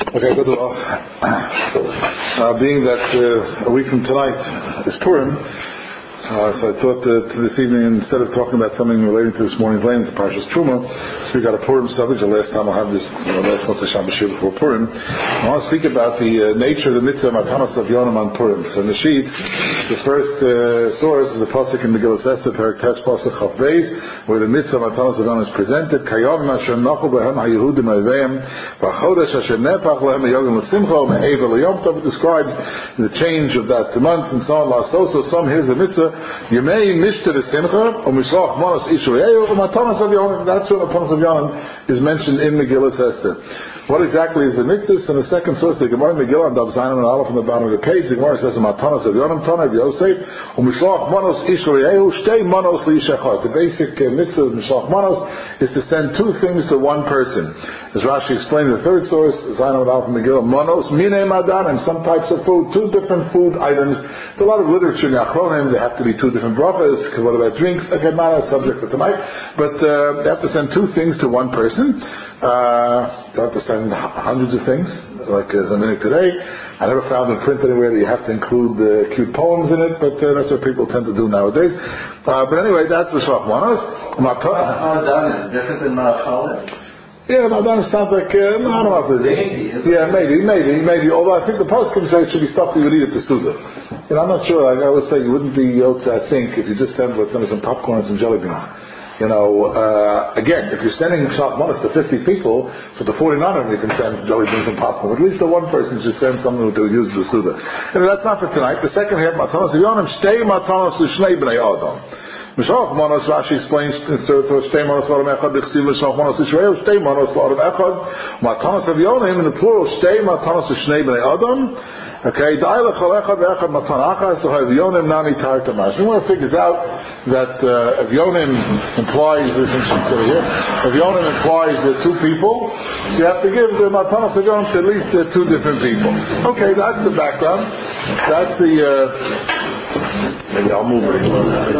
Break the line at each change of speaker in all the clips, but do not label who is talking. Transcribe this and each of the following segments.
Okay, good luck. Being that a week from tonight is Purim, so I thought that this evening, instead of talking about something relating to this morning's lane, to Parshas Truma, we got a Purim subject. The last time I'll have this, last Motzei Shabbos Shir before Purim. I want to speak about the nature of the mitzvah Matanos of Yonam on Purim. So in the sheet, the first source is the pasuk in Megillas Esther, Perek Tes pasuk Chaf Beis, where the mitzvah Matanos of Yonam is presented. Kayom Asher Nachu Behem HaYehudim Oveim V'Chodesh Asher Nepach Lehem Yogim L'Simcha Me'eva L'Yom Tov. It describes the change of that month and so on. So some here's the mitzvah. Yemei Mishter Simcha U'Mishloach Manos Ishrayeu U'Matanos of Yonam. That's what Matanos of Yonam is mentioned in Megillas Esther. What exactly is the mitzvah? And the second source, the Gemara Megillah, and Dav Zayin and Aleph on the bottom of the page, the Gemara says, Matanos of Yonam, Tana of Yosef, U'Mishloach Manos Ishrayeu, Shtei Manos L'Yishachar. The basic mitzvah of Mishloach Manos is to send two things to one person. As Rashi explained, the third source, Zayin and Aleph Megillah, Manos, Minei Madan, and some types of food, two different food items. There's a lot of literature in Achronim, they have to be two different brachas. What about drinks? Again, not a subject for tonight, but they have to send two things to one person. They have to send hundreds of things, like as a minute today. I never found in print anywhere that you have to include cute poems in it, but that's what people tend to do nowadays. But anyway, that's the Shlach Manos.
Madan is different than Ma'achalim?
Yeah, Madan sounds like, I don't know what it is. Yeah, maybe. Although I think the poskim say it should be stuff you would eat at the Suda. I'm not sure. I always say you wouldn't be yoked, I think, if you just send some popcorn and some jelly beans. Again, if you're sending Shlach Manos to 50 people, for the 49 of them you can send jelly beans and popcorn. At least the one person should send something to use the Suda. And that's not for tonight. The second half, Matanos of Yonam, Shtei Matanos L'Shnei B'nei Adam. Mishloach Manos, Rashi explains in Shtei Manos L'Adam Echad, B'chsiv Mishloach Manos Yisrael, Shtei Manos L'Adam Echad, Matanos of Yonam, in the plural, Shtei Matanos L'Shnei B'nei Adam. Okay, Avyonim figures out that Avyonim implies this Avyonim implies two people, so you have to give the Matanos Avyonim to at least two different people. Okay, that's the background. That's the maybe I'll move it.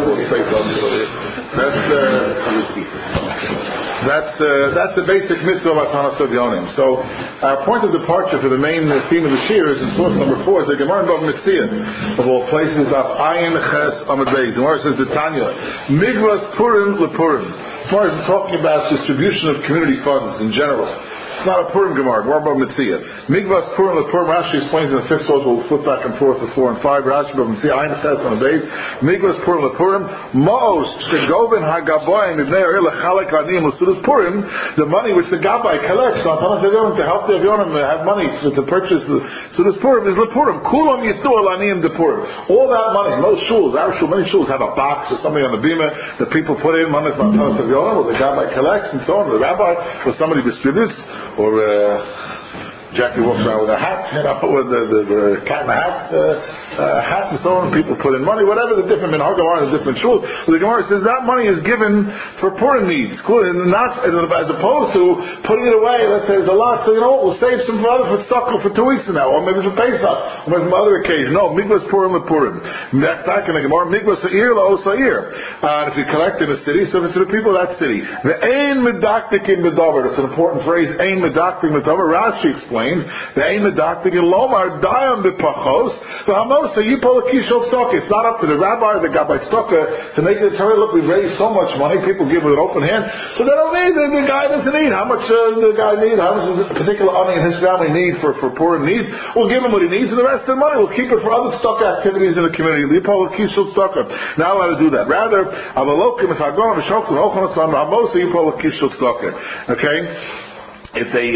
That's the basic mitzvah of Matanos Avyonim. So our point of departure for the main theme of the Shir is in source number 4 is the Gemara in Bava Metzia, of all places, of Ayin Ches Amud Beis. The Gemara says the Tanya, Migvas Purim LePurim. The Gemara is talking about distribution of community funds in general. It's not a Purim Gemara, more about Metzia. Migvas Purim LePurim, Rashi explains in the 5th source, we'll flip back and forth to 4 and 5, Rashi Bava Metzia, Ayin Ches Amud Beis, Migvas Purim LePurim, Ma'os Shegoven HaGaboyim Ibnei Arei Lechalek Aniyim L'Sudas Purim, the money which the Gabbai collects to help the Avyonim have money to purchase the Sudas Purim is LePurim. Kulam Yitnu Al Aniyim De Purim. All that money, most shuls, our shul, many shuls have a box or something on the bima that people put in money from Matanos Avyonim, or the Gabbai collects and so on, or the rabbi, or somebody distributes, or Jackie walks around with a hat, with the cat in a hat and so on. People put in money, whatever the different minhagim are in the different shuls. The Gemara says that money is given for Purim needs, not as opposed to putting it away. Let's say there's a lot, so we'll save some for stock for 2 weeks from now, or maybe for Pesach, or maybe some other occasion. No, Migvas Purim LePurim. That's back in the Gemara. Migvas Sa'ir LaOsa'ir. If you collect in a city, so if it's to the people of that city. The Ein Medaktikin B'Davar. That's an important phrase. Ein Medaktikin B'Davar. Rashi explains. The Ein Medaktikin Lomar Dayam B'Pachos. The Hamosa Yipol Kishol Stock. It's not up to the rabbi or the Gabbai Stocker to make it tell you, look, we've raised so much money. People give with an open hand, so they don't need. The guy doesn't need. How much the guy need? How much does a particular ani and his family need for Purim needs? We'll give him what he needs, and the rest of the money we'll keep it for other stock activities in the community. Yipol Kishol Stocker. Not allowed to do that. Rather, Avalokim Hagon V'Shokol Hochon Son Hamosa Yipol Kishol Stocker. Okay. If they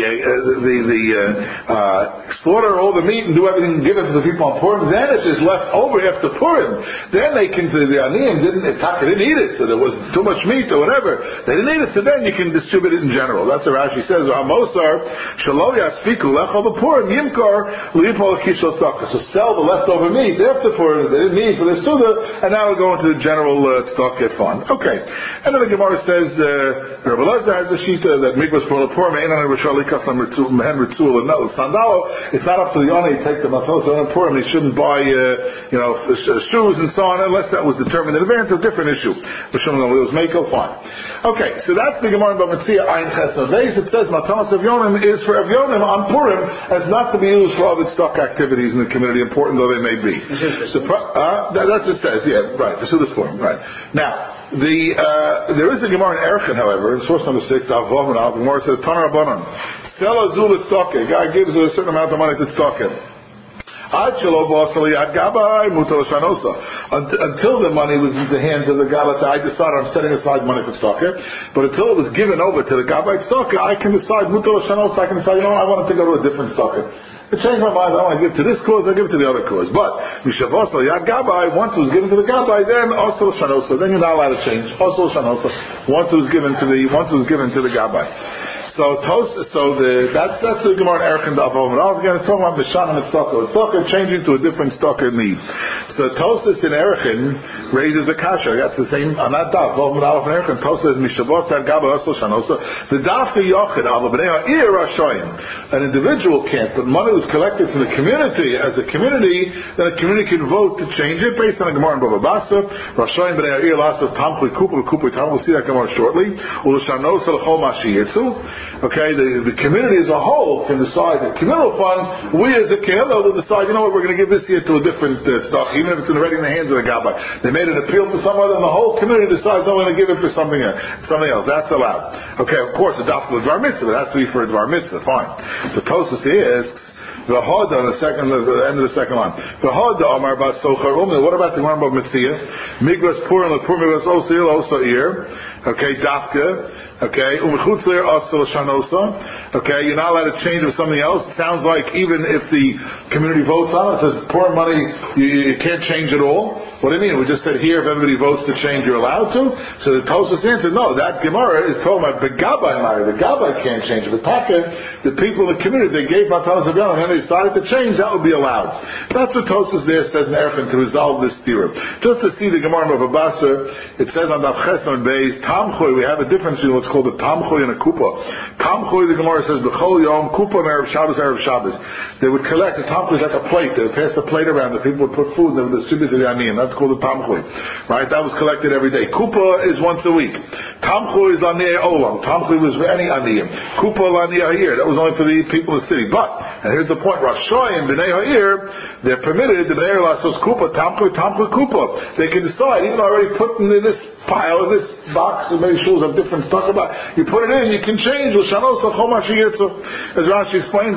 slaughter all the meat and do everything and give it to the people on Purim, then if there's left over after Purim, then they can, the Aniyim didn't eat it, so there was too much meat or whatever. They didn't eat it, so then you can distribute it in general. That's what Rashi says. Amosar Shalo Yaspiku Lechol Purim Yimkar Lipol Kishol Tzaka. So sell the leftover meat after Purim. They didn't need for the Suda, and now we're going to the general tzedakah fund. Okay, and then the Gemara says Rabbi Elazar has a shita that Migvas Purim Ain't on money Rishalikas and Mehen Ritzul. No, Sandalo, it's not up to the owner to take the Matalos on Purim. He shouldn't buy, shoes and so on, unless that was determined in advance. A different issue. It was Mako, fine. Okay, so that's the Gemara in Bava Metzia, Ayin Ches Naveis. It says Matalos Evyonim is for Evyonim on Purim, as not to be used for other stock activities in the community, important though they may be. That's what it says, yeah, right, the Sudas Purim, right. Now, there is a Gemara in Erchin, however, in source number 6, Avvam and Av, the Gemara says, Tanar Rabbanan, Stel Azul Tztokeh, a guy gives a certain amount of money to Tztokeh. Until the money was in the hands of the Gabbai, I decided I'm setting aside money for tzedakah. But until it was given over to the Gabbai tzedakah, I can decide mutal shanosa. I can decide, I want to go to a different tzedakah. I change my mind. I want to give to this cause. I give it to the other cause. But mishavos yad Gabbai, once it was given to the Gabbai, then also shanosa. Then you're not allowed to change. Also shanosa. Once it was given to the Gabbai. So that's the Gemara in Erchin Da'avov. Again, it's talking about Mishan and Tzedakah. Tzedakah changing to a different tzedakah need. So Tosas in Erchin raises the kasha. That's the same. On that Da'avov and Erchin, Tosas Mishavot Sad Gabba Asol Shanosa. The Dafka Yochid Al Bnei Ha'ir Rashoyim. An individual can't, but money was collected from the community as a community. Then a community can vote to change it based on the Gemara in Bava Basra. Rashoyim Bnei Ha'ir Lasas Tamchui Kupur Tam. We'll see that Gemara shortly. Ulashanosa L'Chol Mashi Yitzu. Okay, the community as a whole can decide that communal funds, we as a kehillah will decide, we're going to give this year to a different stock, even if it's already in the hands of the Gabbai. They made an appeal to someone, and the whole community decides, we're going to give it for something else. That's allowed. Okay, of course, adopted the Dvar Mitzvah, it has to be for a Dvar Mitzvah, fine. The Tosas asks, the Hoda on the end of the second line. The Hoda Omar Bas Sochar Umna. What about the Gemara about Mitzvah? Migras Purim LePurim Migras Osil Osair. Okay, Dafka. Okay, Umechutzer Osel Shanosa. Okay, you're not allowed to change with something else. It sounds like even if the community votes on it, it says Purim money, you can't change at all. What do you mean? We just said here if everybody votes to change, you're allowed to. So the Tosas answered, no, that Gemara is talking about the Gabbai Mari. The Gabbai can't change it. But Taka, the people in the community, they gave Matalas of Yom, and they decided to change, that would be allowed. That's what Tosas there says in Erchin to resolve this theorem. Just to see the Gemara of Abasa, it says on Daf Chesnon Beis, Tamchoy, we have a difference between what's called a Tamchoy and a Kupa. Tamchoy, the Gemara says, B'chol Yom, Kupa, Erev Shabbos, Erev Shabbos. They would collect, the Tamchoy is like a plate, they would pass a plate around, the people would put food, and they would distribute to the Aniyim. That's called a Tamchoy. Right? That was collected every day. Kupa is once a week. Tamchoy is Laniyah Olam. Tamchoy was for any Aniyim. Kupa Laniyah Ha'ir. That was only for the people of the city. But, and here's the point, Rashoy and Bnei Ha'ir, they're permitted, the Bnei Ha'ir Lasos Kupa, Tamchoy Kupa. They can decide, even though I already put in this pile, this box, and many shuls have different stuff about. You put it in, you can change. As Rashi explains,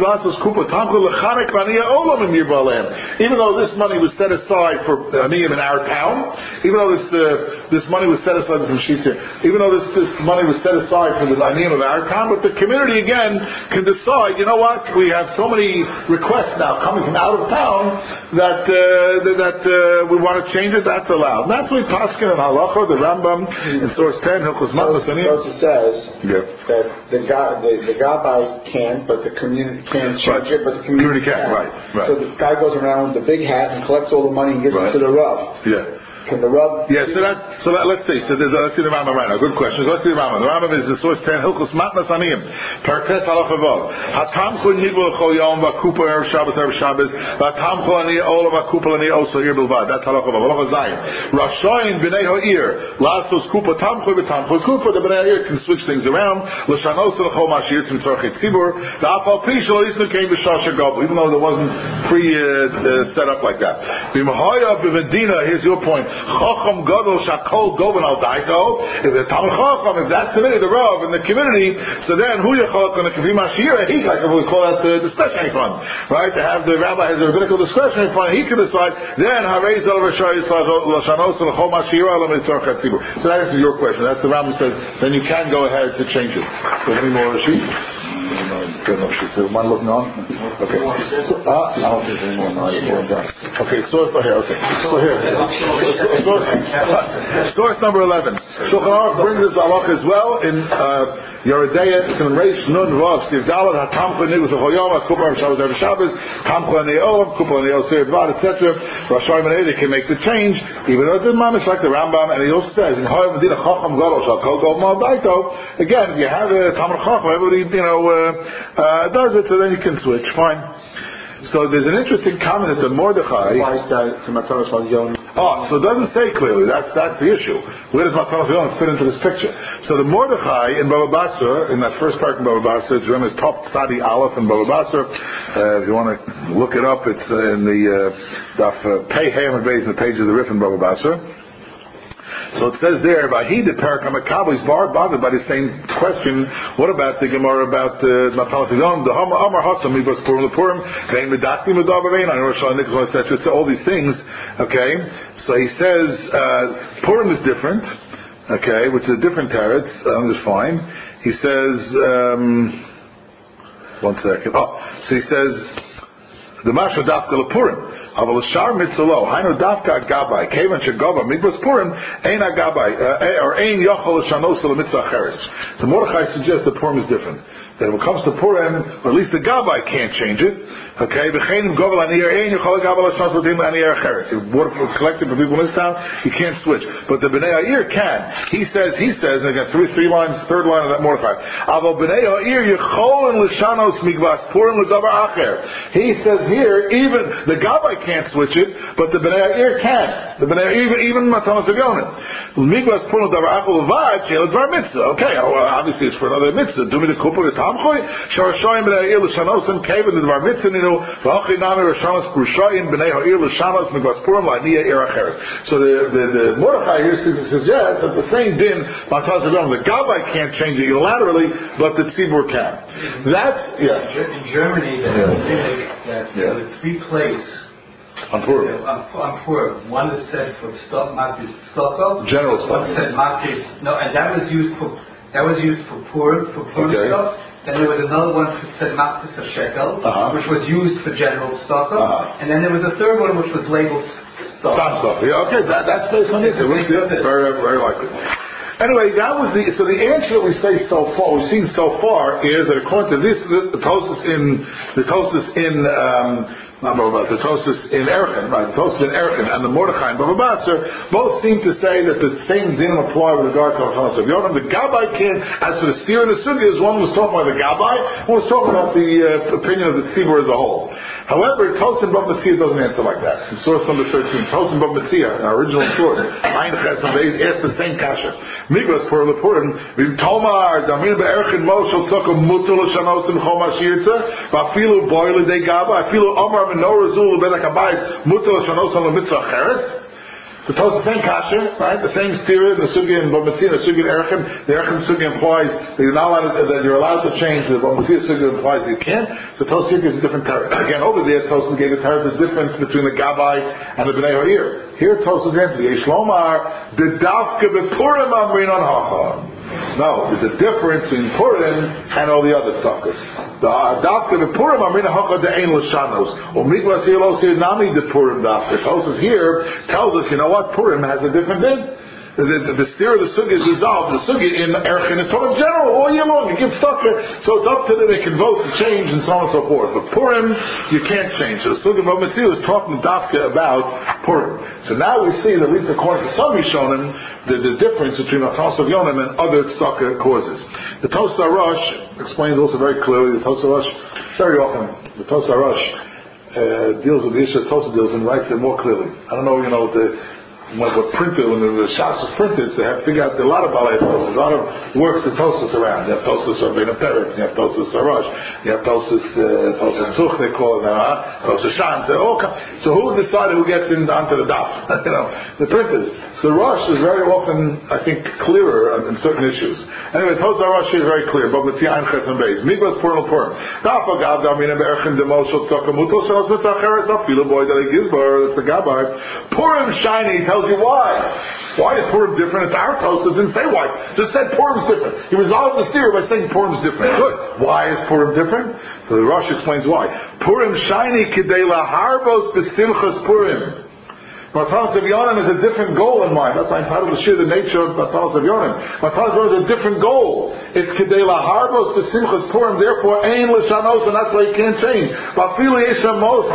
even though this money was set aside for Aniyim in our town, even though this money was set aside from sheets here, even though this money was set aside for the Aniyim of our town, but the community again can decide, you know what, we have so many requests now coming from out of town that we want to change it, that's allowed. And that's what Paskin and Halacha, the Rambam in source 10, Hilchos Matos
says that the Gabbai can, but the community can change it, but the community can't.
Right.
So the guy goes around with the big hat and collects all the money and gives it to the Rav.
Yeah.
Can the Rav?
Yeah, so let's see. Let's see the Rambam right now. Good question. So let's see the Rambam. The Rambam is the source 10, Hilchos Matnas Aniyim. Perkes Halacha Vav. Hatamchu Nigul Chol Yom Vakupa Erev Shabbos Hatamchu Ani Olam Vakupa Ani Oso Hir Bilvad. That's Halacha Vav. Halacha Zayin. Rashoyin Bnei Ha'ir. Lasos Kupa Tamchu V'Tamchu Kupa. The Bnei Ha'ir can switch things around. L'Shanos L'Chol Mashir Tzim Tzorchei Tzibur. The Afal Pi Shlo Yisnu came B'Shasha Gabu. Even though there wasn't set up like that. B'Mahaya B'Medina. Here's your point. Chacham Gadol Shakol Govan Al Daito. If the Talmud Chacham, if that's the Rav in the community, so then who Yachalak on the Kavim Ashira, he like we call that the discretionary fund, right? To have the rabbi has a rabbinical discretionary fund, he can decide. Then Harei Zal Rashai Lashanos L'Chol Mashira L'Mei Tzorchet Tzibur. So that answers your question. That's the Rambam says. Then you can go ahead to change it. Any more sheets? Good enough. Is there one looking on? Okay. So, I don't think there's any more. No, okay, source here. Okay. So here. Source number 11. Shulchan Aruch brings this halach as well in Yeridea. It's in Reish Nun Vav Siv Dalad HaTamcha Nigus HaChoyom HaKupar Shabbos Erev Shabbos Tamcha Ne'olam Kupar Ne'ol Seir Bvad etc. Rosh Hashanah they can make the change even though it didn't mamish like the Rambam, and he also says in Hoyam Medina Chacham Gadol Shal Kol Gol Mal Daito. Again, if you have a Talmud Chacham, everybody does it, so then you can switch. Fine. So there's an interesting comment that the Mordechai. So it doesn't say clearly. That's the issue. Where does Matanos Yom fit into this picture? So the Mordechai in Baba Basra, in that first part in Baba Basra, it's remember Top Tzadi Aleph in Baba Basra. If you want to look it up, it's in the Daf Pei Hayam Beis in the page of the Rif in Baba Basra. So it says there, Vahid Parakam Makabel is bothered by the same question. What about the Gemara about Matanos Yom? The Amar Hassam Mibas Purim Purim Vein Medakti Medabavein on Rosh Hashanah etc. So all these things. Okay, so he says Purim is different. Okay, which is a different teretz. Just fine. He says, one second. So he says the Mashma Dafka Purim. Aval Shar Mitzalo, Hainu Dafka Gabai, Kevan Shagaba, Midbas Purim, Ein Agabai, or Ein Yochol Shanos Mitzvah Cheres. The Mordechai suggests that Purim is different. That when it comes to Purim, or at least the Gabai can't change it. Okay, B'cheinim Govel Aniyar Ein Yochol Gabai Shanos Aniyar Cheres. If water collected for people in this town, you can't switch. But the Bnei Ha'ir can. He says, and again, three lines, third line of that Mordechai. Aval Bnei Ha'ir Yochol and L'Shanos Migvas Purim L'Davar Acher. He says here, even the Gabai can't switch it, but the Bnei Ha'ir can. The Bnei Ha'ir, even Matanos Yonim. Migvas Purim L'Davar Acher L'Vad She'el Dvar Mitzvah. Okay, obviously it's for another mitzvah. Do me the Kupur Tamchoy. Shorashoyim Bnei Ha'ir L'Shanos and Kevin the Dvar Mitzvah Ninu V'Achi Nami L'Shanos Kurushoyim Bnei Ha'ir L'Shanos Migvas Purim L'Aniyah Ir Acheres. So the Mordechai here suggests that the same din Matanos Yonim, the Gabai can't change it unilaterally, but the Tzibur can. That's
in Germany. There were three plays.
On Purim.
On Purim. One that said for Makis Stoko.
General stuff.
One said Makis. No, and that was used for Purim, stuff. Then there was another one that said Makis of Shekel, which was used for general Stoko. And then there was a third one which was labeled Stoko.
Yeah, okay, that's based on it. Very, very likely. Anyway, that was the answer that we've seen so far is that according to this, the Tosfos in Erechim, right? The Tosfos in Erechim and the Mordechai in Bava Basra both seem to say that the same din apply with regard to Matanos Yonim. The Gabai can, as for the steer and the sugyas, one was talking about the Gabai, one was talking about the opinion of the Tzibur as a whole. However, Tosfos in Bava Metzia doesn't answer like that. In source number 13, Tosfos in Bava Metzia, our original source, Ein Ches and Beis asked the same kasha. Migvas Purim Purim, Tomar Damin Be'erchin Moshel Tzoko Mutul Shanos and Chomash Yirtza, Vafilu Boile De Gaba, Vafilu Omar Menor Zul Ben Akabayis Mutul Shanos and Mitzvah Cheres. The Tosfos, the same kasha, right? The same steer, the sugi in Bava Metzia, the sugi in Erechim. The Erechim sugi implies that you're allowed to change. The Bava Metzia sugi implies that you can't. The Tosfos is a different tarot. Again, over there, Tosfos gave a tarot the difference between the Gabai and the Bnei Ha'ir. Here, Tosfos answers, Yeshlomar, the Dafka B'Purim Amrin on Hacham. No, there's a difference between Purim and all the other suckers. The Dafka B'Purim Amrin Hacham the Ein L'Shanos. Or Mikvas Yelo Sir Nami the Purim Dafka. Tosfos here tells us, you know what? Purim has a different din. The steer of the sugi is dissolved. The sugi in Erechim is taught in general all year long. You give stucker, so it's up to them. They can vote to change and so on and so forth. But Purim, you can't change. So the sugi of Bava Metzia is talking dafka about Purim. So now we see, at least according to some Rishonim, the difference between Matanos Yonim and other stucker causes. The Tosfos Arush explains also very clearly. The Tosfos Arush, very often, the Tosfos Arush deals with the issue of Tosfos deals and writes it more clearly. I don't know, when the Shas was printed, they have to figure out a lot of Balei Tosfos, a lot of works of Tosfos around. You have Tosfos Rabbeinu Peretz, you have Tosfos Arush, you have Tosfos Tuch, they call it now, Tosfos Shan, so who decided who gets onto the daf? The printers. The Rosh is very often, I think, clearer in certain issues. Anyway, Tosfos Arush is very clear, but Metzia Ein Ches and Beis. Migvas Purim Purim. Dafa Gav Damina Be'erchim Demoshel Tzaka Mutos Shalos Mitzvah Cheres Afilu Boy Dalei Gizbar, that's the Gabai. Purim Shiny, tells you why. Why is Purim different? It's our Tosafos didn't say why. Just said Purim's different. He resolved the theory by saying Purim's different. Good. Why is Purim different? So the Rosh explains why. Purim shiny kidei laharbos b'simchas Purim. Matanos of Yonim is a different goal in mind. That's why I'm entitled to share the nature of Matanos of Yonim. Matanos of Yonim is a different goal. It's Kedei Laharbos B'Simchas Purim, therefore Ein L'Shanos, and that's why you can't change. Ba'filu Yeshamos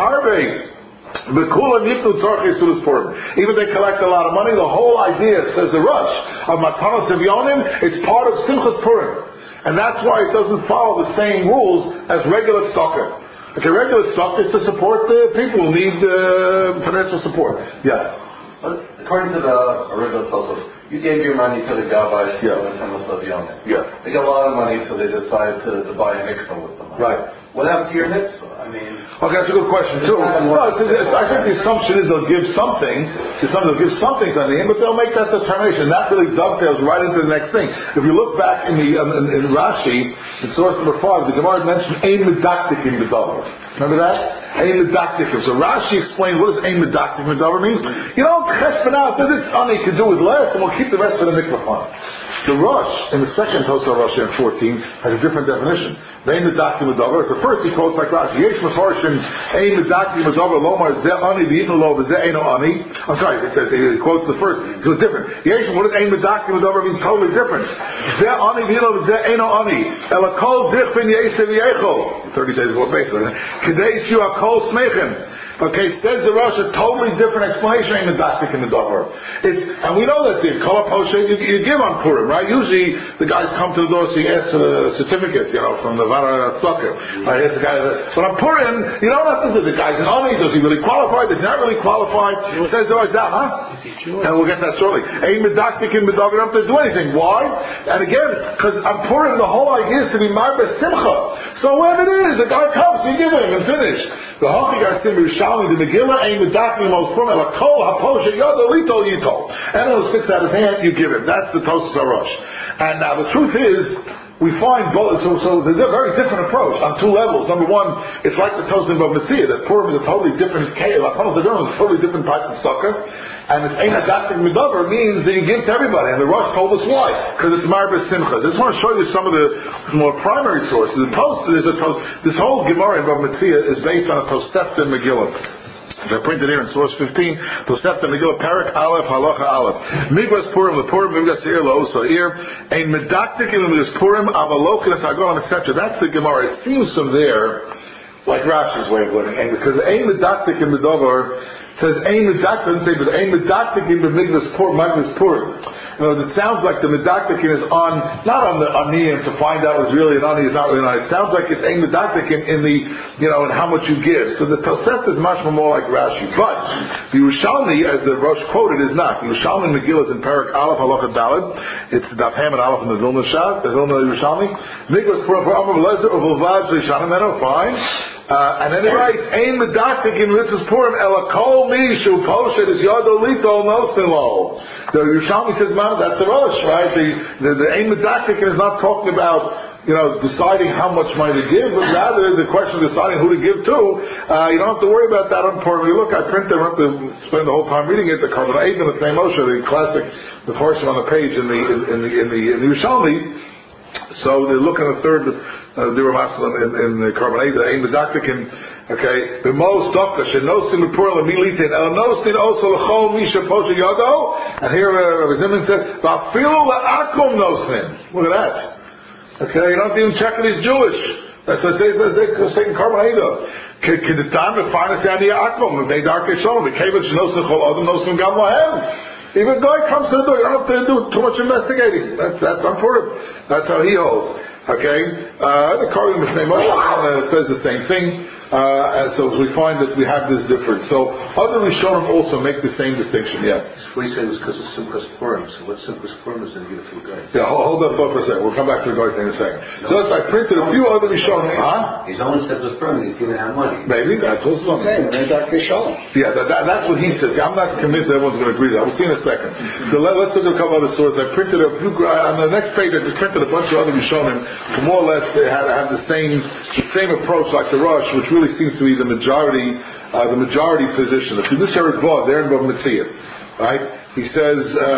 Harvei. B'Kulam Yipnu Tzorchei Sudas Purim. Even they collect a lot of money, the whole idea, says the Rosh, of Matanos of Yonim, it's part of Simchas Purim. And that's why it doesn't follow the same rules as regular tzedakah. Okay, regular stuff is to support the people who need financial support. Yeah.
But according to the original Tosafos, you gave your money to the Gabbai and Thomas of Yonim.
Yeah.
They got a lot of money, so they decided to buy a mikvah with the money.
Right.
What happened to your mitzvah? I mean...
Okay, that's a good question too. No, I think the assumption is they'll give something. They'll give something to the end, but they'll make that determination. That really dovetails right into the next thing. If you look back in Rashi, in source number 5, the Gemara mentioned ein medaktik in the davar. Remember that? Ein medaktik. So Rashi explained what does ein medaktik in the davar mean. You know, cheshbon this ani could do with less, and we'll keep the rest of the mikvah fun. The Rosh, in the second Tosafos Rosh in 14, has a different definition. Ein medaktik in the davar. So first he quotes like Rashi. Yesh mefarshim ein medaktik in the davar lomar zeh ani v'yitnu lo v'zeh eino ani. I'm sorry, he quotes the first. So it's different. Yesh, what does ein medaktik in the davar mean? Totally different. Zeh ani v'yitnu lo v'zeh eino ani. Ela kol dich ben yesev yecho. 30 days ago, basically. Kedei shu hakol smechem. Okay, says the Rosh, a totally different explanation in the Daktik in the Dover. And we know that the Kol HaPoshe you give on Purim, right? Usually the guys come to the door, so you ask a certificate, from the Vara Tzedakah. I ask the guy, but on Purim, you don't have to do the guy's an Ani, does he really qualify? Does he not really qualify? Says the Rosh, and we'll get that shortly. Ein Medaktik in the Dover, you don't have to do anything. Why? And again, because on Purim, the whole idea is to be Marbe Simcha. So whatever it is, the guy comes, you give him and finish. The Hachig Asim Yerushalmi, the Megillah ain't medaktik most from a kol haposhe yodo lito yitol. Anyone who sticks out his hand, you give him. That's the Tosafos Rosh. And now the truth is, we find both. So there's a very different approach on two levels. Number one, it's like the Tosafos of Metzia, that Purim is a totally different case. Like Thomas of Yonim is a totally different type of sukkah. And it's ein medaktik midover means that you give to everybody. And the Rosh told us why. Because it's Marbe Simcha. I just want to show you some of the more primary sources. This whole Gemara in Bava Metzia is based on a Tosefta Megillah. I printed here in source 15, Tosefta Megillah, Parak Aleph, Halacha Aleph. Migvas Purim, the Purim, Migvas Ir, Lo Ir, ein medaktik in Migvas Purim, Avalokin, Agon, etc. That's the Gemara. It seems from there, like Rashi's way of living. And because ein medaktik in the Dover, says ein medaktik, doesn't say, but ein medaktik in the Migvas Purim. It sounds like the medaktik is not on the aniyim to find out what's really an ani is not really an ani. It sounds like it's ein medaktik in the, in how much you give. So the Tosefta is much more like Rashi. But the Yerushalmi, as the Rosh quoted, is not. The Yerushalmi Megillah is in Parak Aleph Halacha Daled. It's the Daf Ham and Aleph in the Vilna Shas, the Vilna Yerushalmi. Migvas Purim for Amar Lezer of Ulvad Zishanim, fine. And then he writes, ein medaktik in Mitzvahs Purim, ela kol mishu poshet is yodo lito nosilo. The Yerushalmi says, man, that's the Rosh, right? The ein medaktik is not talking about, deciding how much money to give, but rather the question of deciding who to give to. You don't have to worry about that on Purim. You look, I printed, I don't have to spend the whole time reading it, the Karban Eidim, the Pnei Moshe, the classic, the first one on the page in the Yerushalmi. So they look at the third, the Ramasalam in the Karban Eidim, ein medaktik in, okay, the most doctor shenosin lepurim lemilitin elnosin also lechol misha poshe yodo. And here Rabbi Zimman said, "Vafilu la'akum nosin." Look at that. Okay, you don't have to even check if he's Jewish. That's what they say in Karban Eidim. Can the time to find us down the akum? They darkei shalom. The kevin shenosin chol adam nosin gam lahem. Even a guy comes to the door, you don't have to do too much investigating. That's on Purim. That's how he holds. Okay? The Karban Mishneh Moshe says the same thing. And so we find that we have this difference. So other Rishonim also make the same distinction. Yeah.
What you said was because of Simchas Purim. So what Simchas Purim is going to get a few guys?
Yeah, hold that thought for a second. We'll come back to the guy thing in a second. No. Just I printed a few other Rishonim.
He's only Simchas Purim. He's giving out money.
Maybe that's also something. Yeah, that's what he says. I'm not convinced everyone's going to agree with that. We'll see in a second. So let's look at a couple other sources. I printed a few on the next page. I just printed a bunch of other Rishonim who more or less they have the same approach like the Rosh, which really seems to be the majority position. The Fiduciary Vod, they're in Bava Metzia, right? He says,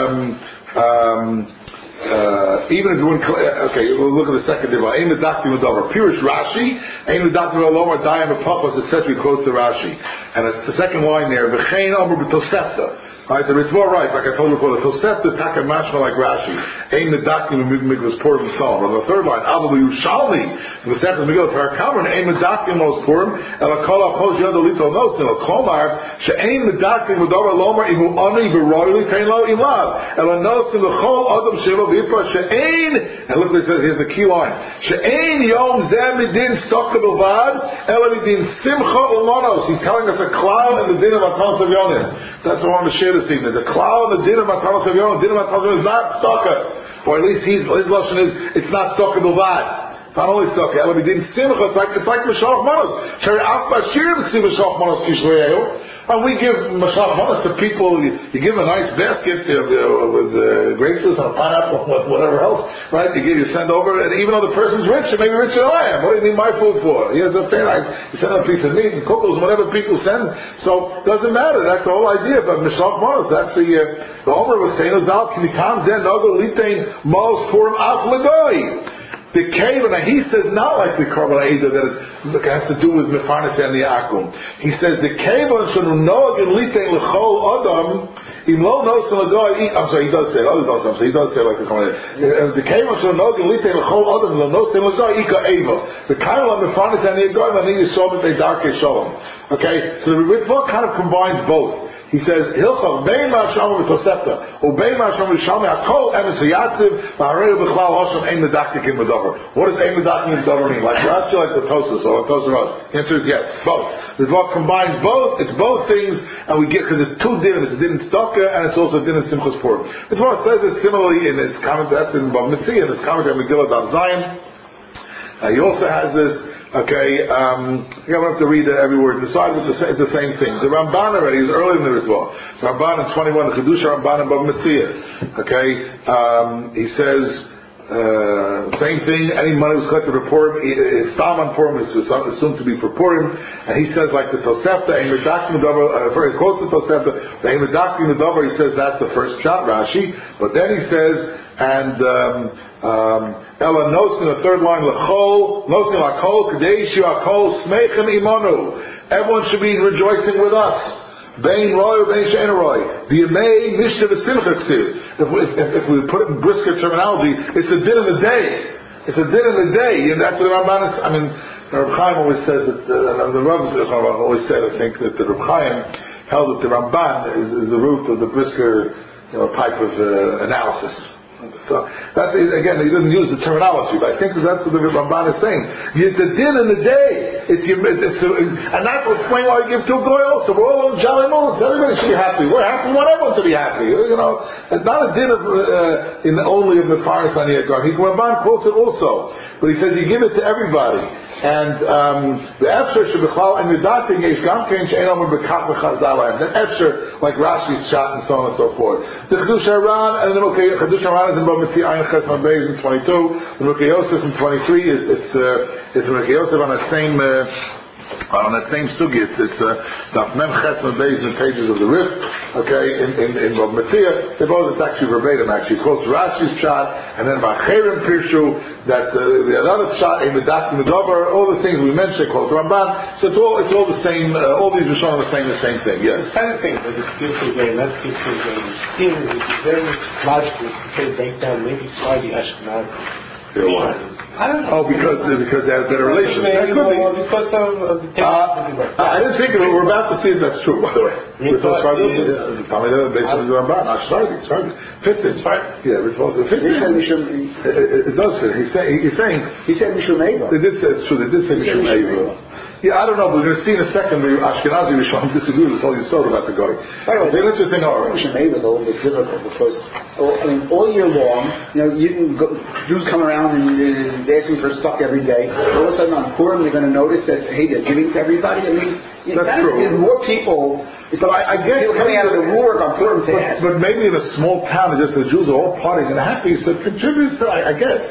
even if you wouldn't, okay, we'll look at the second diva. Aim the doctrine of Dover. Pirish Rashi. Aim the doctrine of Lomar Dayam Apapos. It says we quote the Rashi, and it's the second line there. V'chein Omer b'Tosefta. Right, the Ritzvah right, like I told you before, the Tosefta Taka Mashma like Rashi. Aim the doctrine of Mikvahs Purim and so on. On the third line, Abu Yushalmi. The Tosefta Megillah Parakamer. Aim the doctrine of Purim. Elakol Apos Yod Alito Nosin. Elkomar. She'aim the doctrine of Dover Lomar Imu Ani V'Royli Tein Lo Imlav. Elanosin L'Chol Adam Shelo V'Yipra She'ain. And look what it says. Here's the key line. She'ain Yom Zeh Midin Stokka B'Vad. Elamidin Simcha U'Monos. He's telling us a cloud in the din of Matanos of Yonim. That's what I want to share this evening. The cloud in the din of Matanos of Yonim. The din of Matanos of Yonim is not Stokka. Or at least his lashon is, it's not Stokka B'Vad. Not only Stokka. Elamidin Simcha. It's like Mashalach Monos. Shari Af Bashir B'Ksim Mashalach Monos Kishleyehu. And we give Mashalach Monos to people, you give them a nice basket with grapefruits and a pineapple and whatever else, right? You send over, and even though the person's rich, and maybe richer than I am, what do you need my food for? Here's a fair nice, you send a piece of meat and cookles, whatever people send. So, it doesn't matter, that's the whole idea of Mashalach Monos. That's the Omer was saying, Zal, can you come then, Nogo Litain, Mos, Purim, Af, Lagoi. The cave, and he says not like the Korban Eidah that it has to do with Mefarnes and the Akum. He says the cave on Shanu Noag and Litein L'chol Adam. Im lo nosen l'goy. I'm sorry, he does say. He does say like the Korban Eidah. The cave on Shanu Noag and Litein L'chol Adam. Lo nosen l'goy ika Eva. The kind of Mefarnes and the Akum. And then you saw that they darke Shalom. Okay, so the Ritva kind of combines both. He says, Hilchah, Bein Ma'asham V'Tosefta, Ubein Ma'asham V'Shalmi, Hakol Emes V'Yatziv, V'Hareu B'Chlal Hosham, Ein Medaktik in Medover. What does Ein Medaktik in Medover mean? Like Rashi, like the Tosas, or Tosas Rosh? The answer is yes, both. The Dvar combines both, it's both things, and we get, because it's two din, it's din in Stokka, and it's also din in Simchas Purim. The Dvar says it similarly in its comment, that's in Bava Metzia, in its commentary on Megillah Daf Zayin. He also has this. Okay, I don't have to read every word. Decide it's the same thing. The Ramban already is earlier in the ritual. Ramban in 21, the Chedusha Ramban in Bava Metzia. Okay, he says same thing. Any money was collected for Purim, Stam on Purim is assumed to be for Purim, and he says like the Tosefta, Ein Medaktik Medover. Very close to Tosefta, the Ein Medaktik Medover. He says that's the first shot, Rashi, but then he says Ella notes in the third line, L'chol, notes in L'chol, Kadesh Y'akol, Smechem Imanu. Everyone should be rejoicing with us. Bein Roy or Bein She'en Roy. V'yamei Mishta V'Simcha Ksiv. If we put it in brisker terminology, it's a din of the day. It's a din of the day, and that's what the Ramban is. I mean, the Reb Chaim always says that the Rav always said, I think, that the Reb Chaim held that the Ramban is the root of the brisker, type of analysis. So that's again, he didn't use the terminology, but I think that's what the Ramban is saying. It's the din in the day. And that's what explains why we give two goyos. So we're all on jolly moods. Everybody should be happy. We're happy. We want everyone to be happy. It's not a din of only of the Paris on the Agar. Ramban quotes it also, but he says you give it to everybody. And the Efsher should be called and Medating Yesh Gam Kein She'en Omer B'Kach V'Chazal. The Efsher like Rashi's shot and so on and so forth. The Chedusha Ran and the Chedusha Ran is in Bava Metzia Ayin Ches Beis in 22. The Mekei Yosef in 23 it's Mekei Yosef on that same sugi. It's Daf Mem Ches Beis in pages of the Rif. Okay, in Bava Metzia, they both, it's actually verbatim. Actually, quotes Rashi's shot, and then Ba'Cherim Pirshu that the other shot in the Dak Medover, all the things we mentioned, quotes Ramban. So it's all the same. All these Rishonim are saying the same thing. Yes.
It's kind of thing, but it's beautiful game. That's beautiful game. Seems it's very logical to break down maybe slightly Ashkenazi.
I don't know.
Oh, because they have better relations. That could be.
Because of the
I didn't think of it. We're about to see if that's true, by the way. It does fit. It does fit. He's saying.
He said Mishum Eva.
They did say it's true. They did say Mishum Eva. Yeah, I don't know, but we're going to see in a second the Ashkenazi Rishonim disagree with this whole Yisod about the guy.
It's an interesting argument. Mishum Eva is a little bit difficult because, all year long, Jews come around and they're asking for stuff every day. All of a sudden on Purim, they're going to notice that, hey, they're giving to everybody. I mean,
that's true.
There's more people.
But I guess
people coming out of the woodwork on Purim to ask.
But maybe in a small town, just the Jews are all partying and happy, so it contributes to, I guess.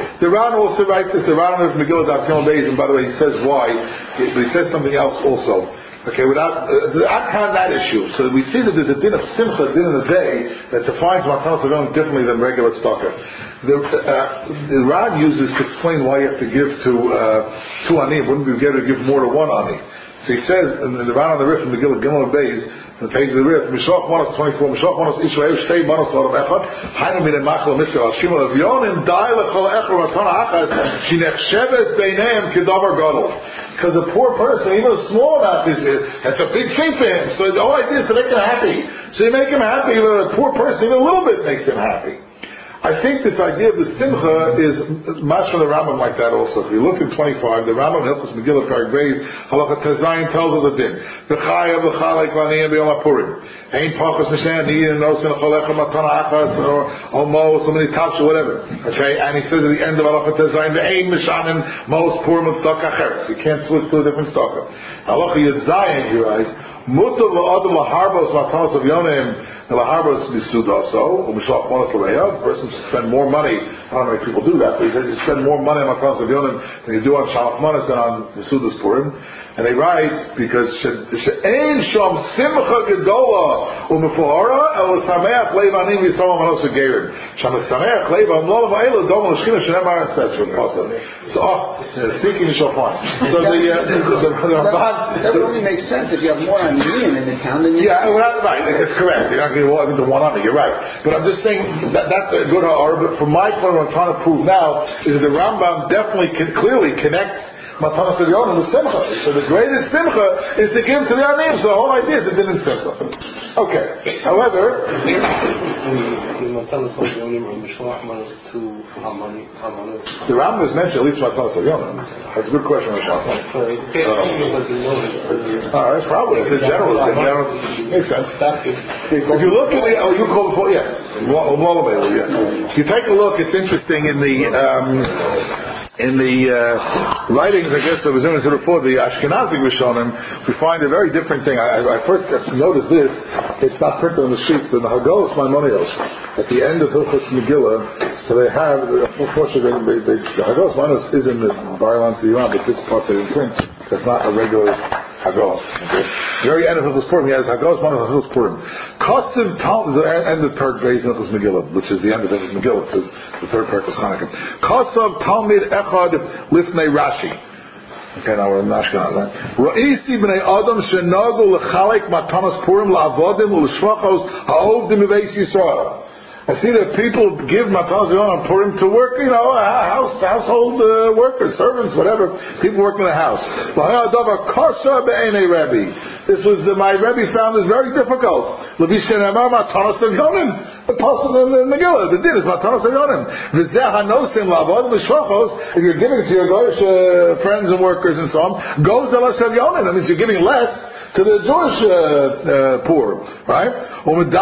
The Ran also writes this. The Ran of Megillah Daf Gimel Beis, and by the way, he says why, but he says something else also. Okay, without that issue. So we see that there's a din of simcha, din in the day, that defines Matanos Avionim differently than regular tzedakah. The Ran uses to explain why you have to give to two ani. Wouldn't be better to give more to one ani? So he says in the Ran on the Rif in the Gimel Beis, on the page of the Rif, Mishloach Manos 24, Mishloach Manos Israel, Shtei Manos Lodom Echad, Hainu Min Machal Mishloach Shimon Avionim, Dai Lechol Echad Matana Achas, Shinechshevet Beineim Kedavar Gadol. Because a poor person, even a small amount, that's a big thing for him. So the whole idea is to make him happy. So you make him happy, but a poor person, even a little bit makes him happy. I think this idea of the simcha is much from the Rambam like that also. If you look at 25, the Rambam Hilchos Megillah Perek Beis Halacha Tezayin tells us the din. V'chaya v'chalek v'aniyim b'yom HaPurim. Ein pachas mishan niyin nosin cholecha matana achas or mos or many tafsha whatever. Okay, and he says at the end of Halacha Tezayin v'ein mishanim mos purim tzedakah acheres. You can't switch to a different tzedakah. Halacha Yedzayin, he writes, mutar v'adam laharbos matanos of yonim. The person should spend more money. I don't know if people do that, but he says you spend more money on Matanos Avionim than you do on Shalach Manas and on Mesudas Purim. And they write because she'ein shom simcha gedola u'mefuhara el sameach leiva anim yisrael manos gerin. Sham sameach leiva amlo va'elu dom l'shchina shenemar etc. So seeking you shall find. So the Ramban
that only makes sense if you have more aniyim in the town than you.
Yeah, right. It's correct. You're not going to walk into one army. You're right. But I'm just saying that's a good ha'ar. But from my point, what I'm trying to prove now is that the Rambam definitely clearly connects Matanos Avionim with Simcha. So the greatest Simcha is to give to the Anim. So the whole idea is it didn't Simcha. Okay. However, the Rambam is mentioned at least Matanos Avionim. That's a good question. That's probably it's in general. Makes sense. If you look at you call before, if you take a look, it's interesting in the writings, I guess, of Zimmer before the Ashkenazic Rishonim, we find a very different thing. I first noticed this. It's not printed on the sheets, but in the Hagos Maimonios, at the end of Hilchos Megillah, so they have, unfortunately, the Hagos Maimonios is in the Bar-Ilan Tzivah, but this part they didn't print. That's not a regular Hagos. Okay? Very end of Hilchos Purim, he has Hagos Maimonios Hilchos Purim. Kosev Tal, the end of Perek Beis Hilchos Megillah, which is the end of Hilchos Megillah, because the third Perek is Hanukkah. Kosev Talmid Echad Lifnei Rashi. Okay, now we're in Ashkenaz. Ra'isi b'nei Adam shenagu l'chalek matanos Purim la'avodim u'l'shvachos ha'ovdim b'beis Yisrael. I see that people give Matanos on Purim to work, household workers, servants, whatever, people working in the house. This was my Rebbe found this very difficult. The Pasuk in the Megillah, the din is Matanos Avionim. If you're giving it to your Goyish friends and workers and so on, goes Elas Avionim. That means you're giving less to the Jewish poor, right? But look,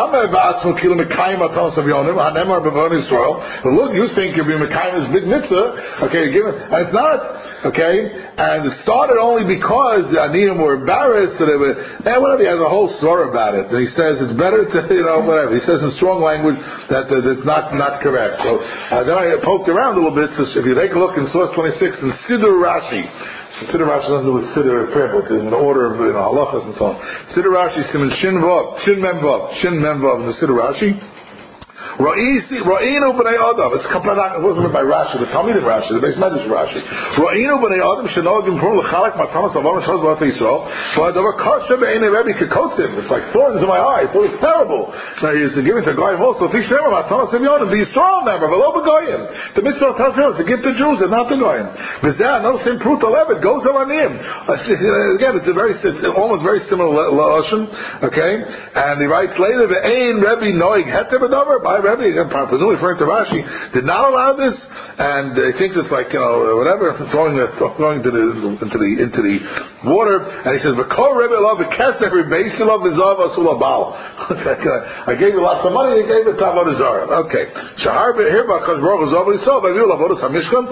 you think you're being Mekayim is big mitzvah, okay, you're giving, and it's not, okay, and it started only because the Aniyim were embarrassed, so they were, whatever, he has a whole story about it, and he says it's better to, whatever, he says in strong language that it's not correct. So, then I poked around a little bit, so if you take a look in Source 26 in Siddur Rashi, Siddur Rashi doesn't do with Siddur prayer book, in the order of halachas and so on. Siddur Rashi, Siman Shin Mem Vav in the Siddur Rashi. Ra'inu b'nei Adam. It wasn't by Rashi, the Talmudim Rashi, the Beis Medrash Rashi. Ra'inu b'nei Adam shenogim prum l'chalek matanos avon shos b'at Yisrael. V'adavar kasha b'einei Rebbe kikotzim. It's like thorns in my eye. It was terrible. Now he's giving to Goyim also. If he's never matanos avionim, be strong member, v'lo b'Goyim. The mitzvah tells us to give to Jews and not to Goyim. V'zeh no sim prut alevet goes al aniyim. Again, it's almost very similar lashon. Okay, and he writes later v'ein Rebbe noig heter b'davar by Rebbe, presumably referring to Rashi, did not allow this, and he thinks it's like whatever, throwing into the water, and he says, "V'kol Rebbe love v'kest every base love v'zav asulabal." I gave you lots of money, you gave it to Avodah Zarah. Okay, Shahar herba because Baruch is over Yisrael, but you love Avodah Hamishkan.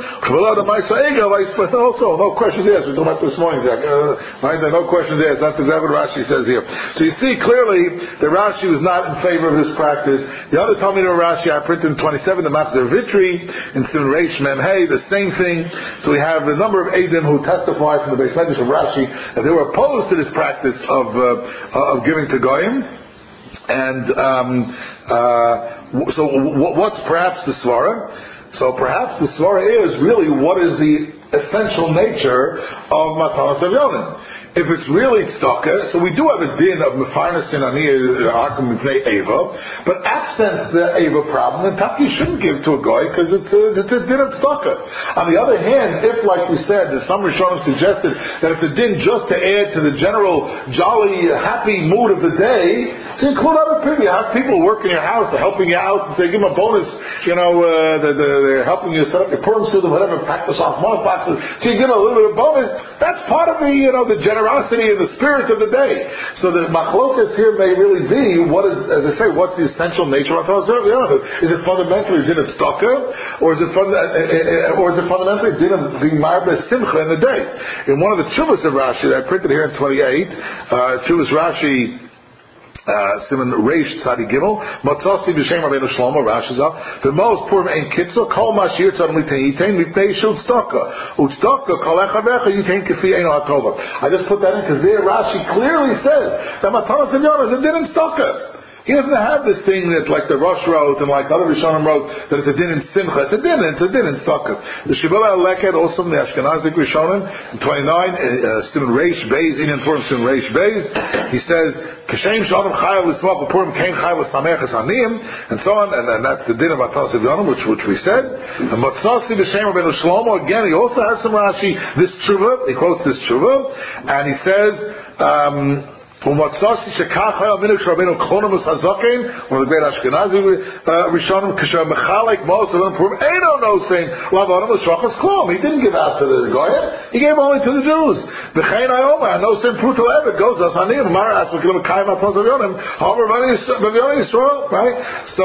Also, no questions asked. We talked about this morning, Jack. Right? No questions asked. That's exactly what Rashi says here. So you see clearly that Rashi was not in favor of this practice. The other Talmid Rashi, I printed in 27, the Machzer Vitri, in Siman Reish Mem Hey, the same thing. So we have a number of Eidim who testify from the Beis Medrash of Rashi that they were opposed to this practice of giving to Goyim. And so what's perhaps the Svara? So perhaps the Svara is really what is the essential nature of Matanas Avyonim. If it's really tzedakah, so we do have a din of mefarnas in aniyah akum mipnei eva, but absent the eva problem, then taki shouldn't give to a guy because it's a din of tzedakah. On the other hand, if, like we said, some Rishonim suggested that it's a din just to add to the general jolly, happy mood of the day, to include other people. You have people who work in your house, they're helping you out, and say, give them a bonus, they're helping you set up your Purim Suda, whatever, pack this off month boxes, so you give them a little bit of bonus. That's part of the, the generosity and the spirit of the day. So the machlokas here may really be, what is, as I say, what's the essential nature of Matanas? Is it fundamentally din of tzedakah, or is it fundamentally din of being marbe simcha in the day? In one of the tshuvas of Rashi that I printed here in 28, tshuvas Rashi, Siman Reish Tzadi Gimel, Matzasi b'Shem Rabbeinu Shlomo, Rashi Zal, the most Purim ein kitzur, kol mashir tzad l'tein mipnei shul tzedakah, u'tzedakah kol echavecha yitain kefi eino hatova. I just put that in because there Rashi clearly says that Matanas Avyonim is a din in tzedakah. He doesn't have this thing that like the Rosh wrote and like other Rishonim wrote that it's a din in Simcha. It's a din in Sukkot. The Shibboleh Leket also from the Ashkenazic Rishonim in 29 Siman Reish Beis in Purim Siman Reish Beis he says Kashem Shalom Chayil L'Smach Purim Kain Chayil L'Samech Anim and so on, and that's the din of Matanas Avyonim which we said. And Matzasi b'Shem Rabbeinu Shlomo again he also has some Rashi this tshuva, he quotes this tshuva and he says Umatzasi shekach hayal minuk sh'Rabbeinu Chonamus Hazaken, one of the great Ashkenazi Rishonim, kasher mechalek most of them Purim eino nosein lavanim l'shachas klom. He didn't give out to the Goyim, he gave only to the Jews. V'chein hayoma nosein pruto evet goes as hanim mar as v'kilim kayim atzon zavyonim homer v'yonim Yisrael, right? So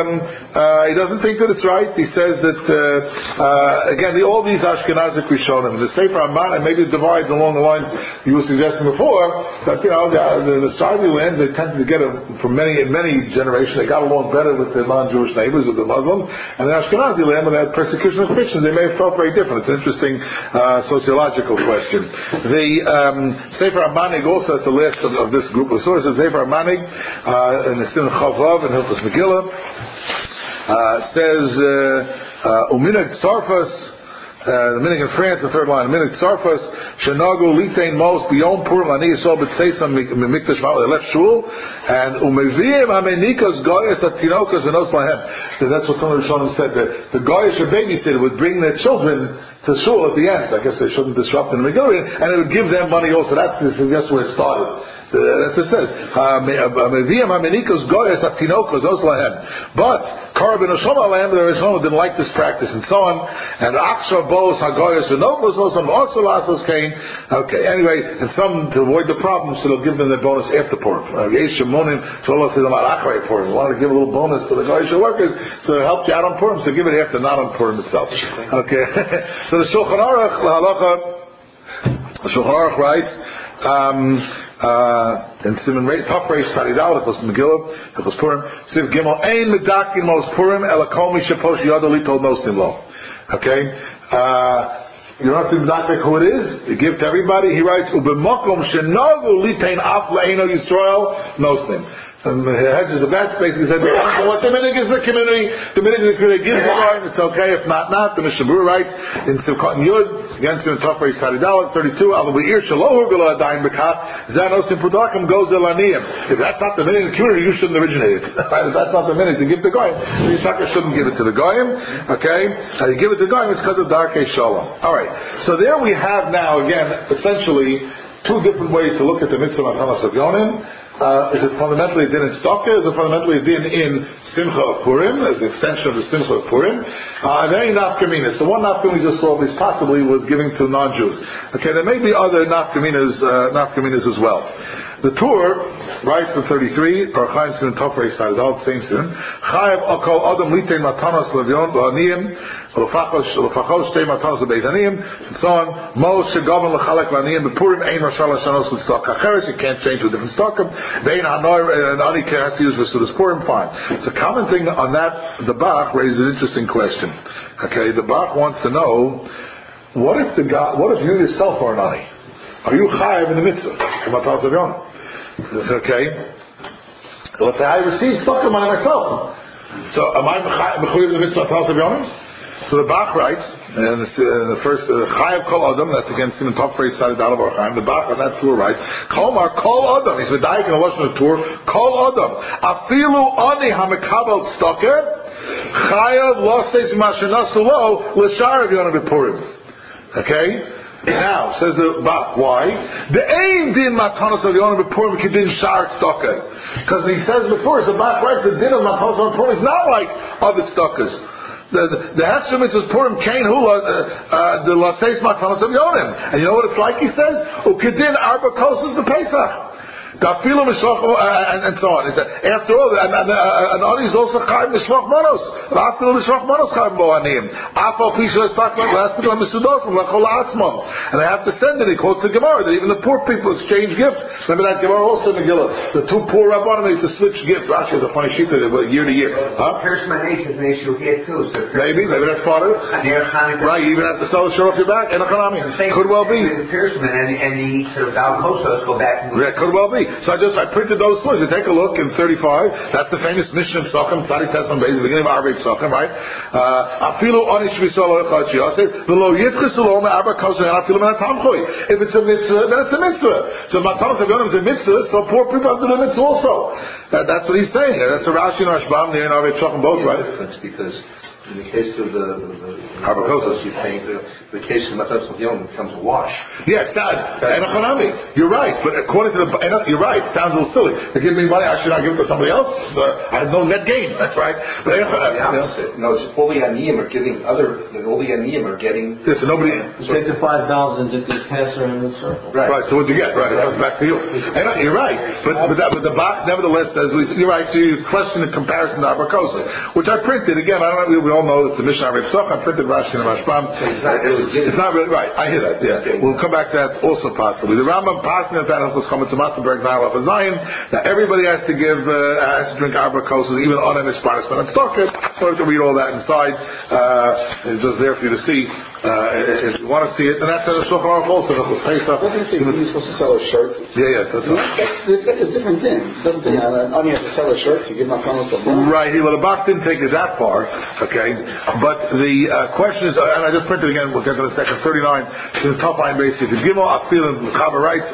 he doesn't think that it's right. He says that again all these Ashkenazic Rishonim, the Sefer Aman, and maybe it divides along the lines you were suggesting before, that the Saudi land, they tended to get it from many generations. They got along better with the non-Jewish neighbors of the Muslims. And the Ashkenazi land, when they had persecution of Christians, they may have felt very different. It's an interesting sociological question. The Sefer Amanig also at the list of this group of sources, Sefer Amanig in the Sin Chavav and Hilchos Megillah says Uminag Tzarfas. The minig in France, the third line. Minig Tzarfas shenagu litein most beyond Purim ani yisol b'tzeisam mikdash ma'ol. They left shul and umeviyim amenikas goyes atinokas v'nos lahem. That's what some of the Rishonim said. The goyish babysitter would bring their children to shul at the end. I guess they shouldn't disrupt in the Megillah, and it would give them money also. That's where it started. That's what it says. But Karabin Oshom Alam, the Rishonim didn't like this practice and so on. And Aksha Bos Hagoyas and Nobos also Lasos came. Okay, anyway, and some to avoid the problem, so they'll give them the bonus after Purim. Yesh Shemonim Sholos says about Achrei Purim. We wanted to give a little bonus to the Goyish workers to help you out on Purim, so give it after, not on Purim itself. Okay. So the Shulchan Aruch, the Shulchan Aruch writes, in Siman Reish, Top Reish Tzadidal, Hilchos Megillah, Hilchos Purim, Siv Gimel, Ein Medakin Mos Purim, Elakom Mishaposh Yada Litol Nosim Lo. Okay? You don't have to medakin who it is. You give to everybody. He writes, Ubemokom Shenagu Litein Af Le'eno Yisrael Nosim. And the hedges of that space, he said, what the minig is the community, the community gives the line, it's okay, if not. The Mishnah Berurah writes, in Sivkot and Yud, against the Top Reish Tzadidal, 32, Al Be'ir Shalohu Gula Adayin B'kach, Zanosim Pudakim goes Elaniyim. If that's not the minig of the community, you shouldn't originate it. Right? If that's not the minig to give to Goyim, the Yisakar shouldn't give it to the Goyim, okay? You give it to Goyim, it's because of Darkei Shalom. Alright, so there we have now, again, essentially, two different ways to look at the mitzvah Matanas Avyonim. Is it fundamentally a din in tzedakah? Is it fundamentally a din in Simcha of Purim, as an extension of the Simcha of Purim? And any nafkaminas. The one nafkamin we just saw, at least possibly, was giving to non-Jews. Okay, there may be other nafkaminas as well. The Tur writes in 33, or Chaim Sin Top Reish Tzadidal, same sin. Chayav Akol Adam Litein Matanas Levyon L'Aniyim L'Fachos Shtei Matanas L'Beit Aniyim and so on. Mos Shegavan L'Chalek L'Aniyim B'Purim Ein Rashal Hashanos L'Tzedakah Acheres. You can't change to a different tzedakah. Bein Hanoi and Ani has to use for Sudas Purim, fine. So common thing on that, the Bach raises an interesting question. Okay, the Bach wants to know, what if you yourself are an Ani? Are you chayav in the mitzvah? Okay. Let's say I received tzedakah myself. So am I mechuyev in the mitzvah Tal Savyonim? So the Bach writes, and the first chayav kol adam, that's against him in top phrase started out of our time. The Bach on that tour writes, Kolmar kol adam. He's medayik in the lashon of the tour. Kol adam afilu ani hamekabel tzedakah chayav losses mashanasu lo l'shar Yonah b'Purim. Okay. Now, says the Bach, why? The aim din matanos of Yonah b'Purim kedin shar tzedakah. Because he says before, the Bach writes, the din of matanos of Purim is not like other tzedakahs. The Hechsher mitzvahs Purim kain hula the laseis matanos of Yonim. And you know what it's like? He says, ukedin arba kosas b'Pesach. And so on. He said, after all, an Ani is also chayiv mishloch manos. Afilu mishloch manos chayiv bo'anim. Afal pisha estak last people misudosim lechol atzmon. And I have to send it. He quotes the Gemara that even the poor people exchange gifts. Remember that Gemara also in Megillah. The two poor rabbanim used to switch gifts. Rashi has a funny sheet year to year.
Here's my niece is an issue here too. So
maybe that's part of it. Right, you even have to sell the shirt off your back. And could well be.
Pierceman and the sort of Dal Kosos go back.
Yeah, could well be. So I printed those words. You take a look in 35. That's the famous Mishnah of Sochem, Tzadi Tesson Beis, the beginning of Arvei Sochem, right? Afilu Onish V'Solo Echad Shiyaseh, V'lo Yitzchis Ulo Me'arba Kosher and Afilu Me'atamchui. If it's a mitzvah, then it's a mitzvah. So Matanos Avyonim is a mitzvah, so poor people have to do a mitzvah also. That's what he's saying here. That's a Rashi and Rashbam there in Arvei Sochem both, right?
Because in the case of the you think the case of Matanos Avyonim becomes a wash.
Yeah, it's not. You're right, but according to you're right. It sounds a little silly. They give me money, I should not give it to somebody else. I have no net gain. That's right. But
the opposite. No, it's all the Aniyim are giving all the Aniyim are getting.
Yeah, so nobody.
Take the $5 and just pass around in the circle.
Right. So what'd you get? Right. It comes back to you. You're right. But the Bach nevertheless says you're right. So you question the comparison to Abrakosa, which I printed again. I don't know. We all know it's the Mishnah Arvei Sochem. I printed Rashi and Rashbam. It's not really right. I hear that. Yeah. We'll come back to that also possibly. The Rambam passing that was coming to Matzenberg Nile of Zion that everybody has to drink Arba Kosas, even on an Isparis, but it's Stockett. So you can read all that inside. It's just there for you to see. If you want to see it, and that's the Shulchan Aruch also.
Doesn't it say you're supposed to sell a shirt?
Yeah, that's right.
That's a different thing. It doesn't say Ani has to sell a shirt, so you give my phone to
right. Well, the Bach didn't take it that far, okay. But the question is, and I just printed again. We'll get to the second 39. It's in the top line base. If you give I feel in Chava writes,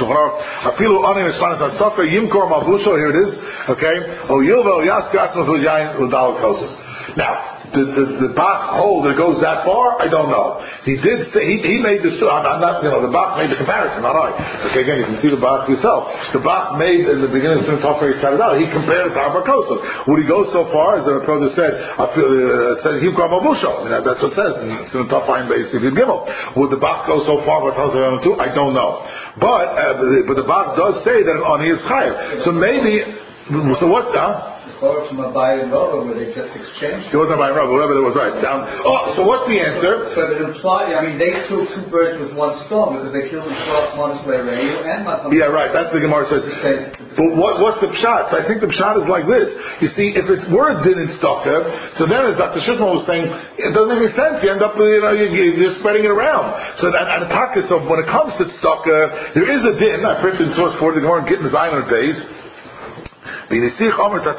I feel Ani responds on Suffer Yimkor Mabusho. Here it is, okay. O Yilvel Yaskat Yain Udal Kosas. Now. The Bach hold that it goes that far? I don't know. He did say he made this. I'm not. The Bach made the comparison, not I. Okay, again, you can see the Bach yourself. The Bach made in the beginning of the talk where he started out. He compared it to Abrakosos. Would he go so far as the brother said? It says Himkar Mabusho. That's what it says. It's in the top line base. If you give him, would the Bach go so far? What tells him too? I don't know. But the Bach does say that on his chayav. So maybe. So what's that?
From a buy and rubber where they just exchanged.
It wasn't buy and rubber, whatever it was, right. So what's the answer?
So it implied, they killed two birds with one stone because they killed the Shlosh Monosway Radio and Matanos.
Yeah, right, that's the Gemara says. But what's the pshat? So I think the pshat is like this. You see, if it's word din in Stocker, so then as Dr. Shishman was saying, it doesn't make any sense. You end up, you're spreading it around. So that, and the pockets of, when it comes to Stocker, there is a din, I printed in source 40, the Gemara getting the Zion days. Source 40.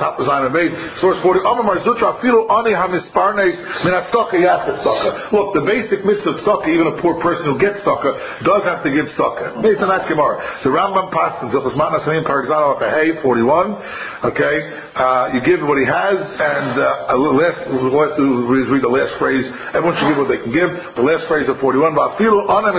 Look, the basic mitzvah of tzedakah, even a poor person who gets tzedakah does have to give tzedakah. Based on that Gemara, the Rambam passes of Osman Nasanim Paragzal Hey 41. Okay, you give what he has, and we'll read the last phrase. Everyone should give what they can give. The last phrase of 41. That is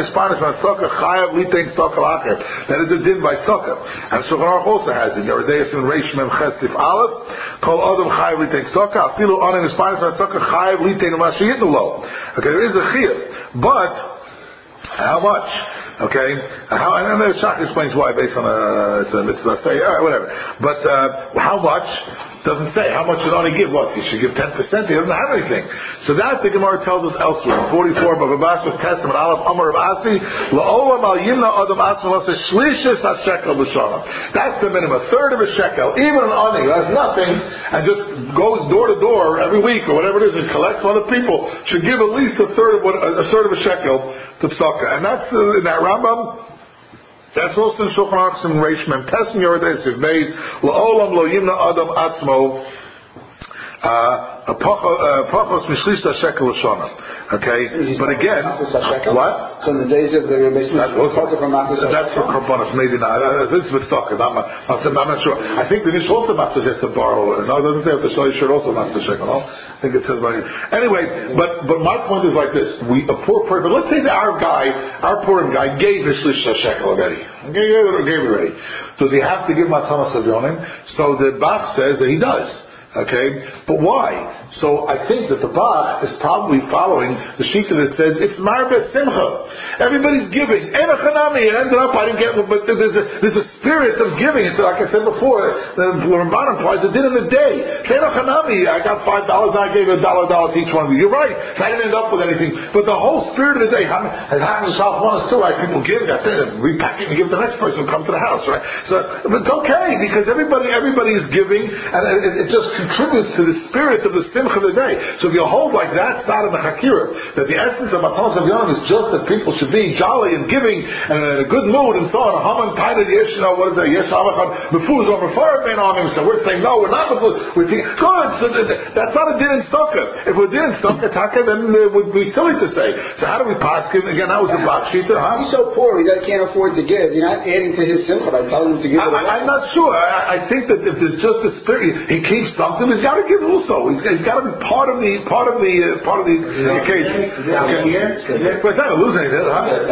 a din by tzedakah, and Shulchan Aruch also has it. Yeridei Yisrael Reish Mem Chesif Aleph. Kol Adam Chayav Litain Tzedakah. Afilu Anim Isparis Tzedakah Chayav Litain U'Mashiyitnu Lo. Okay, there is a chiyuv, but how much? Okay, and the Shach explains why based on it's a mitzvah say, all right, whatever. But how much? Doesn't say how much should Ani give. What? He should give 10%. He doesn't have anything. So that the Gemara tells us elsewhere. 44, Bavabas with Testament, Aleph Amar of Asi, La'olam al Yimna Adam Asma Lasa Shlishis HaShekel B'Shalom. That's the minimum, a third of a shekel. Even an Ani who has nothing and just goes door to door every week or whatever it is and collects other people should give at least a third of a shekel to Tzedakah. And that's in that Rambam. That's also in Shulchan Aruch and Reish Mem Tes Yordes Siv Beis La'olam Lo Yimna Adam Atzmo Pachos Mishlisa Shekel L'Shana. Okay, but again, what?
So in the days of the basement,
that's for Korbanos, maybe not. This is for stock. I'm not sure. I think the Nish also Matzah has to borrow. No, it doesn't say the Shali should also Matzah Shekel. No? I think it says right here. Anyway, but my point is like this: a poor person. But let's say that our poor guy gave Mishlisa Shekel already. Gave it already. Does he have to give Matzanos Avyonim? So the Bach says that he does. Okay, but why? So I think that the Bach is probably following the shita that says it's Marbeh Simcha. Everybody's giving. Enochanami. It ended up I didn't get, but there's a spirit of giving. It's like I said before. The Ramban implies it did in the day. Enochanami. I got $5. I gave $1 to each one of you. You're right. So I didn't end up with anything. But the whole spirit of the day has happened to South One too. Right? People give. That's it. Repack it and give it to the next person who comes to the house. Right? So but it's okay because everybody is giving, and it just contributes to the spirit of the simcha of the day. So if you hold like that, it's not in the Hakira, that the essence of Matzanos Avyonim is just that people should be jolly and giving and in a good mood and so on. Haman Tainad Yesh, what is that? Yesh Avachad Mefuz or Mefarad Ben Amim. So we're saying no, we're not Mefuz. We're thinking good. So that's not a din in Stokkah. If we're din in Stokkah Taka, then it would be silly to say. So how do we pass him? Again, that was the Bach Shita.
He's so poor, he can't afford to give. You're not adding to his simcha by telling him to give it away.
I'm not sure. I think that if there's just a spirit, he keeps something. He's got to give also. He's got to be part of the occasion. Okay. But it's not going to lose anything,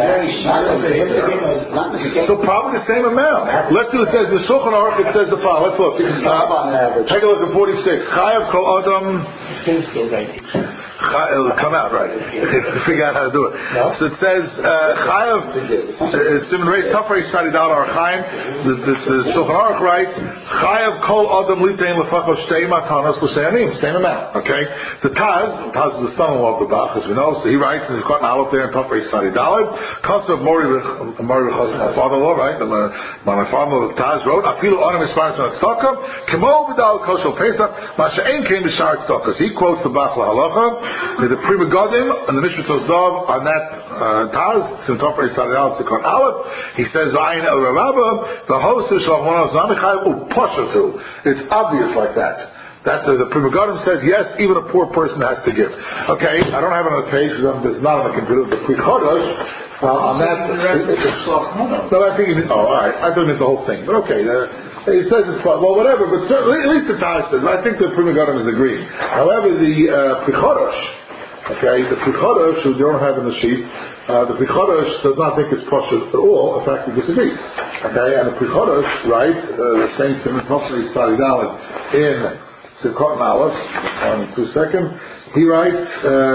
So probably the same amount. Let's do it. Says the Shulchan Aruch. It says the following. Let's look. Take a look at 46. Chayav kol adam. It'll come out right. To figure out how to do it. No? So it says Chayav Simon Reis Tafrei Sadi Dal Archaim. The Shulchan Aruch writes Chayav kol adam litein lefachos shtei matanos l'shayanim. Same amount. Okay. The Taz is the son-in-law of the Bach, as we know. So he writes, and he's got an aleph there in Tafrei Sadi Daled. Comes of Mori Rechos, my father-in-law, right? My father-in-law Taz wrote Afilu Adam Isparis on Tzedakah Kemo V'Dal Koshel Pesach Masha Ein Came to Shar Tzedakah. He quotes the Bach LaHalacha. The Prima Godim and the Mishpat Zav on that Taz, in Tafrei Sadi Daled Sikon Aleph. He says Ayin El Rabba the host of Shalom Zamichai Upashatu. It's obvious like that. That's the Prima Godim says yes, even a poor person has to give. Okay, I don't have it on the page because it's not on the computer. The Prichodosh on that. So I think all right. I don't need the whole thing, but okay. He says it's well, whatever. But certainly, at least the Taz says. I think the Prima Godim is agreeing. However, the Prichodosh, okay, the Prichodosh who you don't have in the sheet. The Prichodosh does not think it's Pashut at all. In fact, he disagrees. Okay, and the Prichodosh writes the same Simon Tafrei Sadi Daled in Sikot Aleph, 2 seconds. He writes,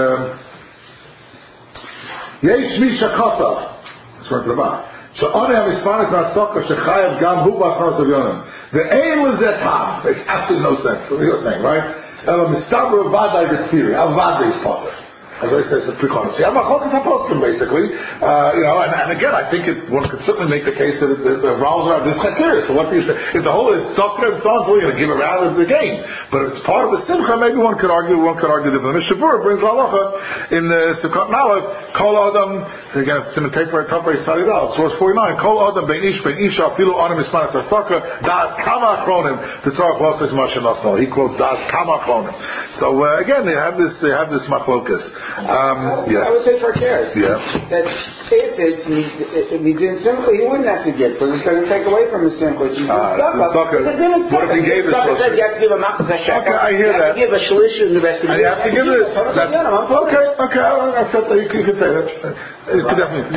Yesh mi shakosav. It's from the Bach. Sha'oni ha-mispanis na-tzokah shechayev gam hu b'achnos avyonim. The aim is that half. Makes absolutely no sense. What you're saying, right? Ela mistaber avadai b'tziri. Avadai is potter. As I say, it's a preconcept. Yeah, Machlokas HaPoskim, basically. And again, I think one could certainly make the case that it revolves around this criteria. So what do you say? If the whole is Stokkah and so on, so you're going to give around the game. But if it's part of the Simcha, maybe one could argue that the Mishavur brings halacha in the Sukkot Nalev, Kol Adam, again, Simon Tafrei Sadi Daled, source 49, Kol Adam, Ben Ish, Ben Isha, Afilu Adam Ismanis HaStokkah, Das Kama Achronim, the Torah Chosses Moshe Nosnol. He quotes Das Kama Achronim. So again, they have this Machlokas.
I would say for care.
Yeah.
That if he didn't simply, he wouldn't have to give because it's going to take away from the simple. What
if he gave it?
Says you have to give a matzah shekel.
Okay, I hear that.
You have to give a shlish and the rest of it.
You have to give it. Okay. I accept that. You can say that. You could definitely.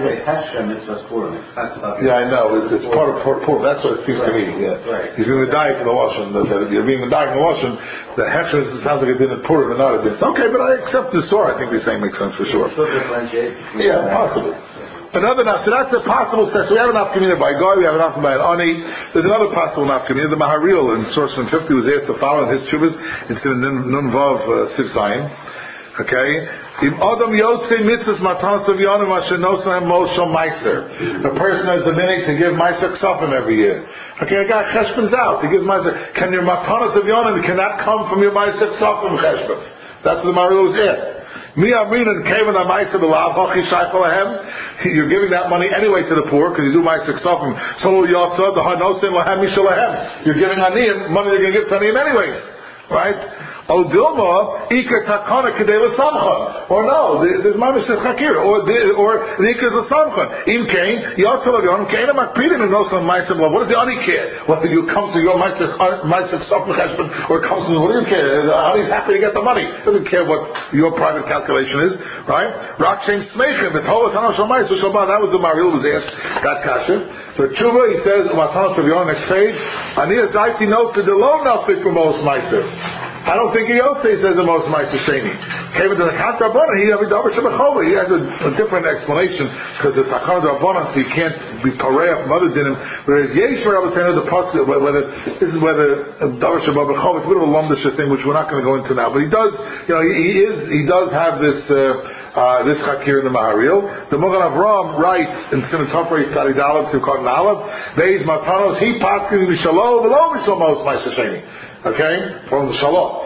Yeah, I know. It's part of Purim. That's what it seems to me. Yeah. Right. He's going to die from the washing. You're being dying from the washing. The hechsher sounds like it did in Purim and not a bit. Okay, but I accept the Sorah. I think the same makes sense for sure.
Still differentiate.
Yeah, possibly. Another naf. So that's a possible set. So we have an nafkamina by Goy, we have an nafkamina by an Ani. There's another possible nafkamina. The Maharil in source 150 was asked to follow in his chuvas. It's in Nun Vav Siv Zayin. Okay? Im Adam Yotzei Mitzvahs Matanos of Yonim Asher Nosam Moshe Meiser. A person has the minute to give Meiser Ksafim every year. Okay, a guy cheshbon's out. He gives Meiser. Can your Matanos of Yonim cannot come from your Meiser Ksafim cheshbon? That's what the Maharil was asked. You're giving that money anyway to the poor because you do Ma'aseh Ksafim. You're giving Aniyim money they're going to give to Aniyim anyways, right? Or no, there's Mamish Chakir, or the Ikar is a Samchan. Im Kain, Yotzalavyon, Kain Makpidim, and no some Ma'aseh. What does the Ani care? Whether you come to your Ma'aseh Ksafim Cheshbon or comes to, what do you care? Ani's happy to get the money. Doesn't care what your private calculation is, right? Rakshem Smeichim, that was the Maharil was asked that kasha. So Tshuva, he says, Matanos of Yon, next page, Aniyah Daiti note to the low Nafik for most Ma'aseh. I don't think he also says the most Ma'aseh Sheni. Came into the Chat Rabbanan, he has a different explanation because the Takhan Rabbanan, so you can't be pareah from other dinim. Whereas Yesh Rabbi saying the pasuk, whether Davar Shabbat B'chol, it's a bit of a lumdish thing which we're not going to go into now. But he does, he does have this Chakir in the Maharil. The Mogan Avram writes in Simon Topra Yitzhak Aleph to Cotton Aleph, Beis Matanos, he paskin Mishalo, below Mishal Ma'aseh Sheni. Okay? From the Shalom.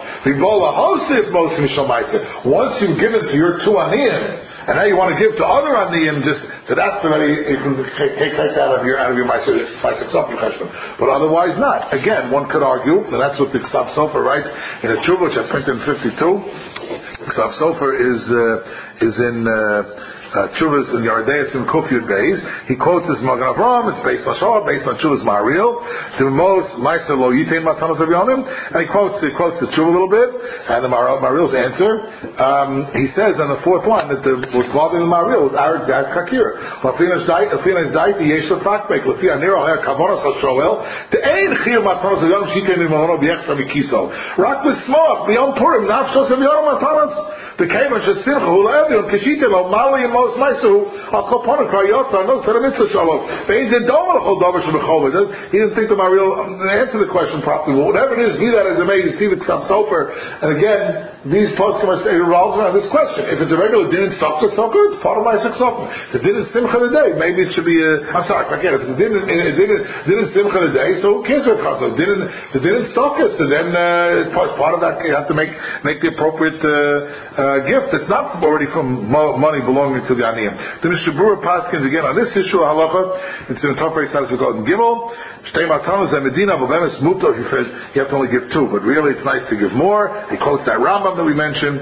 Once you've given to your two Aniyim, and now you want to give to other Aniyim, so that's already, you can take that out of your Ma'aseh Ksafim Cheshbon. But otherwise not. Again, one could argue, and that's what the Ksav Sofer writes in a Tshuva, which I printed in 52. Ksav Sofer is in Chuvas in Yardeis and Kufyud Beis. He quotes this Magen Avraham. It's based on Shah, based on Chuvas Maharil. The most Ma'aser Lo Yitain Matanos of Yonim, and he quotes the Chuva a little bit, and the Maharil's answer. He says on the fourth line that what's bothering the Maharil is Arad Gad Chakir. Lafina's Dait Yesh Lefakmek Lafina Nero Her Kavonos HaShoel the Ein Chir Matanos of Yonim Shitain Mimono B'Yechsa Mikiso Rak B'Smoach B'Yom Purim Nafshos of Yonim Matanos the Kavan Shesimcha Hu Le'evion Kishite Lo Mali most Maisu Al Kopona Krayota no Sera Mitzvah Shalom Bein Zedom L'Chol Davar Shebechol. He didn't think the Maharil answer the question properly. Well, whatever it is, be that as it may, you see the Ksav Sofer, and again, these poskim are saying revolves around this question. If it's a regular din in Sofer, it's part of my Sofer. If it's a din in Simcha today, maybe it should be I'm sorry, forget it. If it's a din in Simcha today, so who cares what it comes from? The din in Sofer, so then it's part of that. You have to make the appropriate gift. It's not already from money belonging to the Aniyim. The Mishnah Berurah Paskins again on this issue halacha. It's in the top rate status of Golden Gimel. Shtei Matanos and Medina Bobemes Muto. He says you have to only give two, but really it's nice to give more. He quotes that Rambam that we mentioned.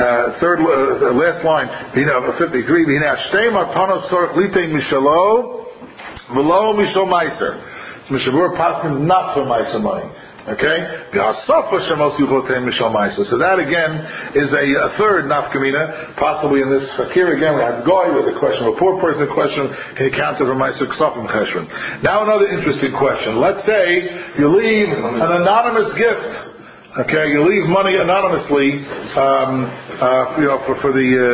Last line, 53. Shtei Matanos Sorach Litei Mishalo V'lo Mishal Meiser. Mishnah Berurah Paskins not for Meiser money. Okay? So that again is a third nafkamina, possibly in this fakir. Again, we have Goy with a question of a poor person, a question, can you count it for Ma'aseh Ksafim Cheshbon? Now another interesting question. Let's say you leave an anonymous gift. Okay, you leave money anonymously, for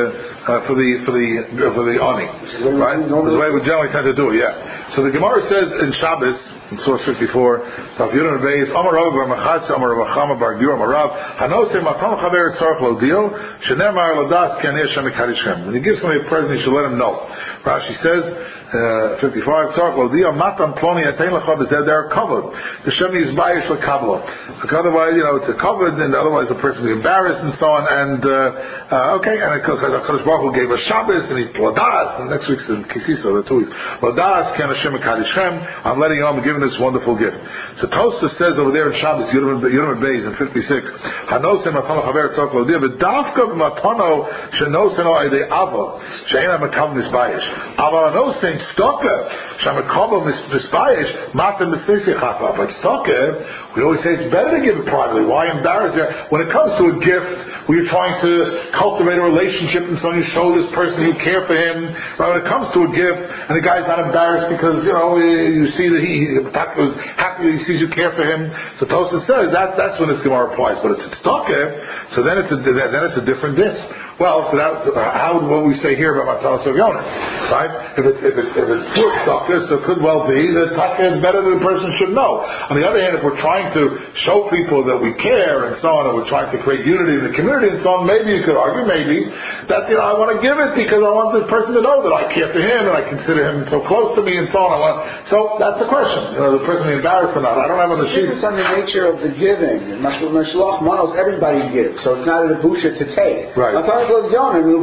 the Ani. Right? The way we generally tend to do it, yeah. So the Gemara says in Shabbos, in source 54, Tav Yudin Beis, Amar Rav Bar Machas, Amar Rav Chama Bar Gur, Amar Rav, Hanose Matam Chaver Tzarech Lo Dio, Shenemar Ladas Ken Yeshem Mekadishem. When you give somebody a present, you should let him know. Rashi says, 55, Tzarech Lo Dio, Matam Ploni Atein Lecha B'Zeh, they're covered. The Shem is Bayish L'Kabla. Otherwise, it's a covered, and otherwise the person will be embarrassed and so on, and, and HaKadosh Baruch Hu gave us Shabbos, and he Ladas, and next week's in Kisisa, the 2 weeks. Ladas Ken Hashem Mekadishem, I'm letting you know, I'm giving this wonderful gift. So Tosfos says over there in Shabbos, Yudam Beis in 56, Hanosem Matano Chaver Tzarech Lo Dio, V'davka Matano Shenoseno Eidei Ava, She'ena Mekav Misbayish. Aval Hanosem Stoker, She'mekav Misbayish, Matam Misbayish Chapa. But Stoker, we always say it's better to give it privately. Why embarrass you? When it comes to a gift, where you're trying to cultivate a relationship and so on, you show this person you care for him. Right? When it comes to a gift, and the guy's not embarrassed because, you see that he was happy that he sees you care for him. So Tosfos says that's when this Gemara applies. But it's tzedakah, so then it's a different dish. Well, so how would what we say here about Matanos Avyonim, right? If it's poor tzedakah, so it could well be that tzedakah is better than the person should know. On the other hand, if we're trying to show people that we care and so on, and we're trying to create unity in the community and so on, maybe you could argue, that I want to give it because I want this person to know that I care for him and I consider him so close to me and so on. So that's the question. The person is embarrassed or not. I don't have on the sheet.
It's on the nature of the giving. Mashloach manos, everybody gives, so it's not a busha to take.
Right.
It's interesting.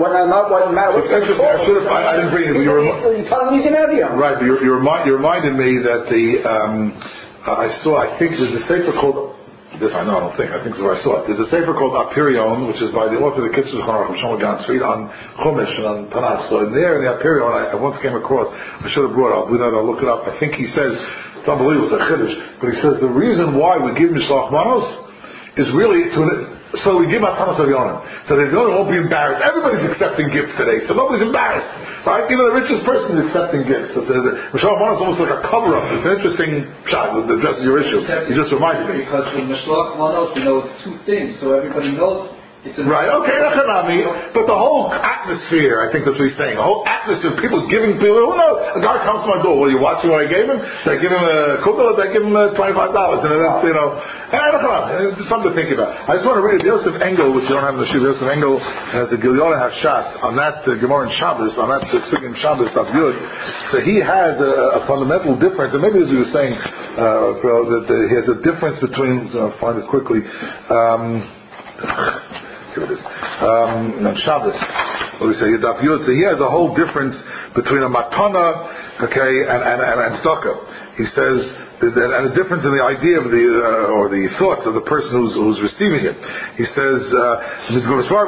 I didn't bring it.
You're telling me he's an Evion.
Right. You reminded me that I think there's a sefer called. This I know. I don't think. I think it's where I saw it. There's a sefer called Apirion, which is by the author of the Kitzur Chanarach, Shlomo Ganzfried, on Chumash and on Tanakh. So in there, in the Apirion, I once came across. I should have brought it. I'll look it up. I think he says it's unbelievable. It's a chiddush, but he says the reason why we give Mishloach Manos is really so we give Matanos Avyonim. So the Avyonim won't be embarrassed. Everybody's accepting gifts today, so nobody's embarrassed. Right? Even the richest person is accepting gifts. So the Mishloach Manos is almost like a cover-up. It's an interesting shot that addresses your issue. You just reminded me.
Because with Mishloach Manos, it's two things, so everybody knows.
Right, okay, but the whole atmosphere, I think that's what he's saying. The whole atmosphere, people giving people, who knows? A guy comes to my door, well, you watching what I gave him? Did I give him a kugel or did I give him $25? And that's, it's something to think about. I just want to read Yosef Engel, which you don't have in the shoe. Yosef Engel has the Gilyona Hashas, on that Gemara in Shabbos, on that Sigim Shabbos, that's good. So he has a fundamental difference, and maybe as you were saying, that he has a difference between, I'll find it quickly, here it is. On Shabbos, what do we say? Yudaf Yud. So he has a whole difference between a matana, and tzedakah. He says, and a difference in the idea of or the thoughts of the person who's receiving it. He says, the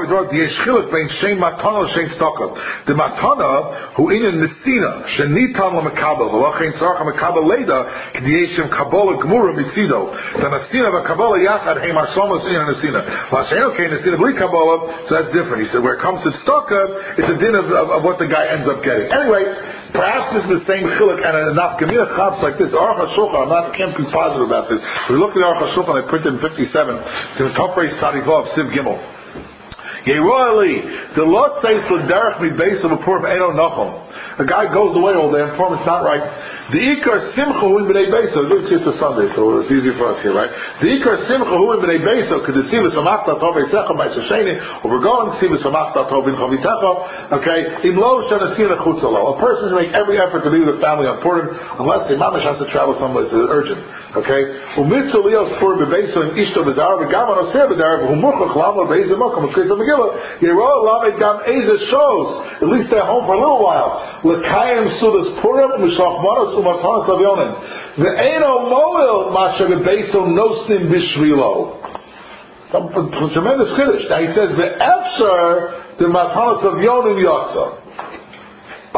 matana who in nesina shenitan lemekabel v'lachein tzarach hamekabel leda k'diyeshem kabbalah gemura mitzido the nesina v'kabbalah yachad heim arsomos in nesina v'ashen okay nesina b'li kabbalah, so that's different. He said where it comes to tzedakah, it's a din of what the guy ends up getting. Anyway, perhaps this is the same chiluk and enough gemina chabs like this. Aruch HaShulchan, can't be positive about this. We looked at Aruch HaShulchan, I printed in 57, to the top race Tzadivov, Siv Gimel. Yeroali, the Lord says to Derech mi base of a poor Eno Nachum. A guy goes away all day and informs it's not right. The Ikar Simcha hu in B'nai Beso. It's a Sunday, so it's easy for us here, right? The Ikar Simcha hu in B'nai Beso could the Siva Samachta Tov Eisecha by Shasheni, or we're going Siva Samachta Tov in Chavitecha. Okay, Im Lo Shanasina Chutzalo. A person should make every effort to be with the family on Purim, unless the Mamash has to travel somewhere. It's urgent. Okay, Umitzu Leos Purim Bebeso and Ishto Bezar V'Gam Anoseh B'Dar V'Humuchach Lama Be'ezeh Mokom V'Kriz Megillah. Yeroah Lamed Gam Ezeh shows. At least they're home for a little while. L'kayim Sudas Purim Mishloach Manos U'Matanos Avyonim Ve'eno Moel Masha Bebeso Nosnim Bishvilo. Tremendous chiddush. Now he says Ve'efsher the Matanos Avyonim Yotza. If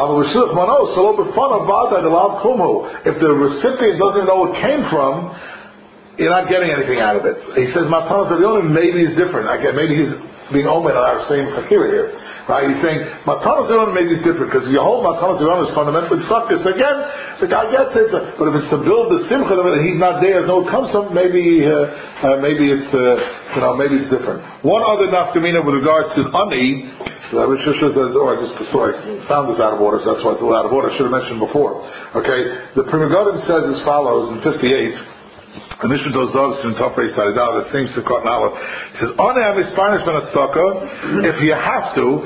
the recipient doesn't know where it came from, you're not getting anything out of it. He says Matanos Avyonim maybe is different. Maybe he's being omen on our same chakira here. Right? He's saying Matanos Avyonim maybe is different because your whole Matanos Avyonim is fundamentally success. Again, the guy gets it, but if it's to build the simcha and he's not there, no it comes from, maybe it's maybe it's different. One other nafkamina with regard to ani, I found this out of order, so that's why it's a little out of order. I should have mentioned before. Okay, the Pri Megadim says as follows in 58. And this is those in top race side out. It seems to cut an hour. It says, "On the Spanish if you have to,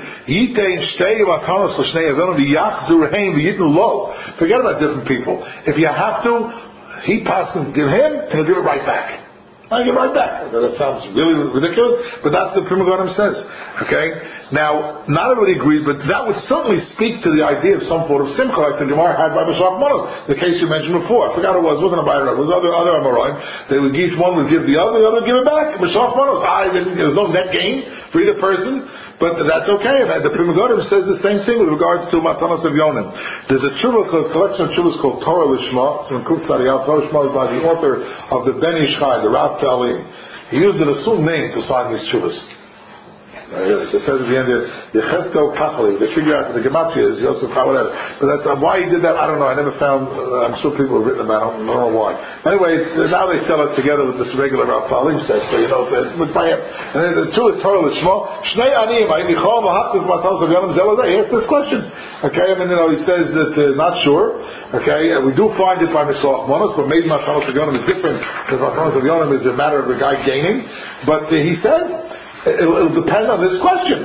forget about different people. If you have to, he passes, give him, and he'll give it right back. I give it right back. That sounds really ridiculous, but that's what the Pri Megadim says. Okay? Now, not everybody agrees, but that would certainly speak to the idea of some sort of simcha, like the Gemara had by Mishloach Manos, the case you mentioned before. I forgot it wasn't a Bayra, it was other Amoraim. They would, each one would give the other would give it back. Mishloach Manos, there's no net gain for either person, but that's okay. The Pri Megadim says the same thing with regards to Matanos Avyonim. There's a collection of tshuvas called Torah Lishma. It's in Kuf Tzadiyah. Torah Lishma is by the author of the Ben Ish Chai, the Rav Talim. He used an assumed name to sign these tshuvas. It says at the end here, Yechesko Kachli. They figure out that the Gematria is Yosef Ha, whatever. But that's why he did that. I don't know. I never found. I'm sure people have written about it. I don't know why. Anyway, now they sell it together with this regular Rav Palim set. So with by him. And then the two is Torah Lishmo. Shnei Anim. I Nichol V'Haktiv Matos of Yonim Zelazah. He asked this question. Okay, I mean, he says that not sure. Okay, we do find it by Mishloach Monos, but maybe Matos of Yonim is different because Matos of Yonim is a matter of the guy gaining. But he said. It'll depend on this question.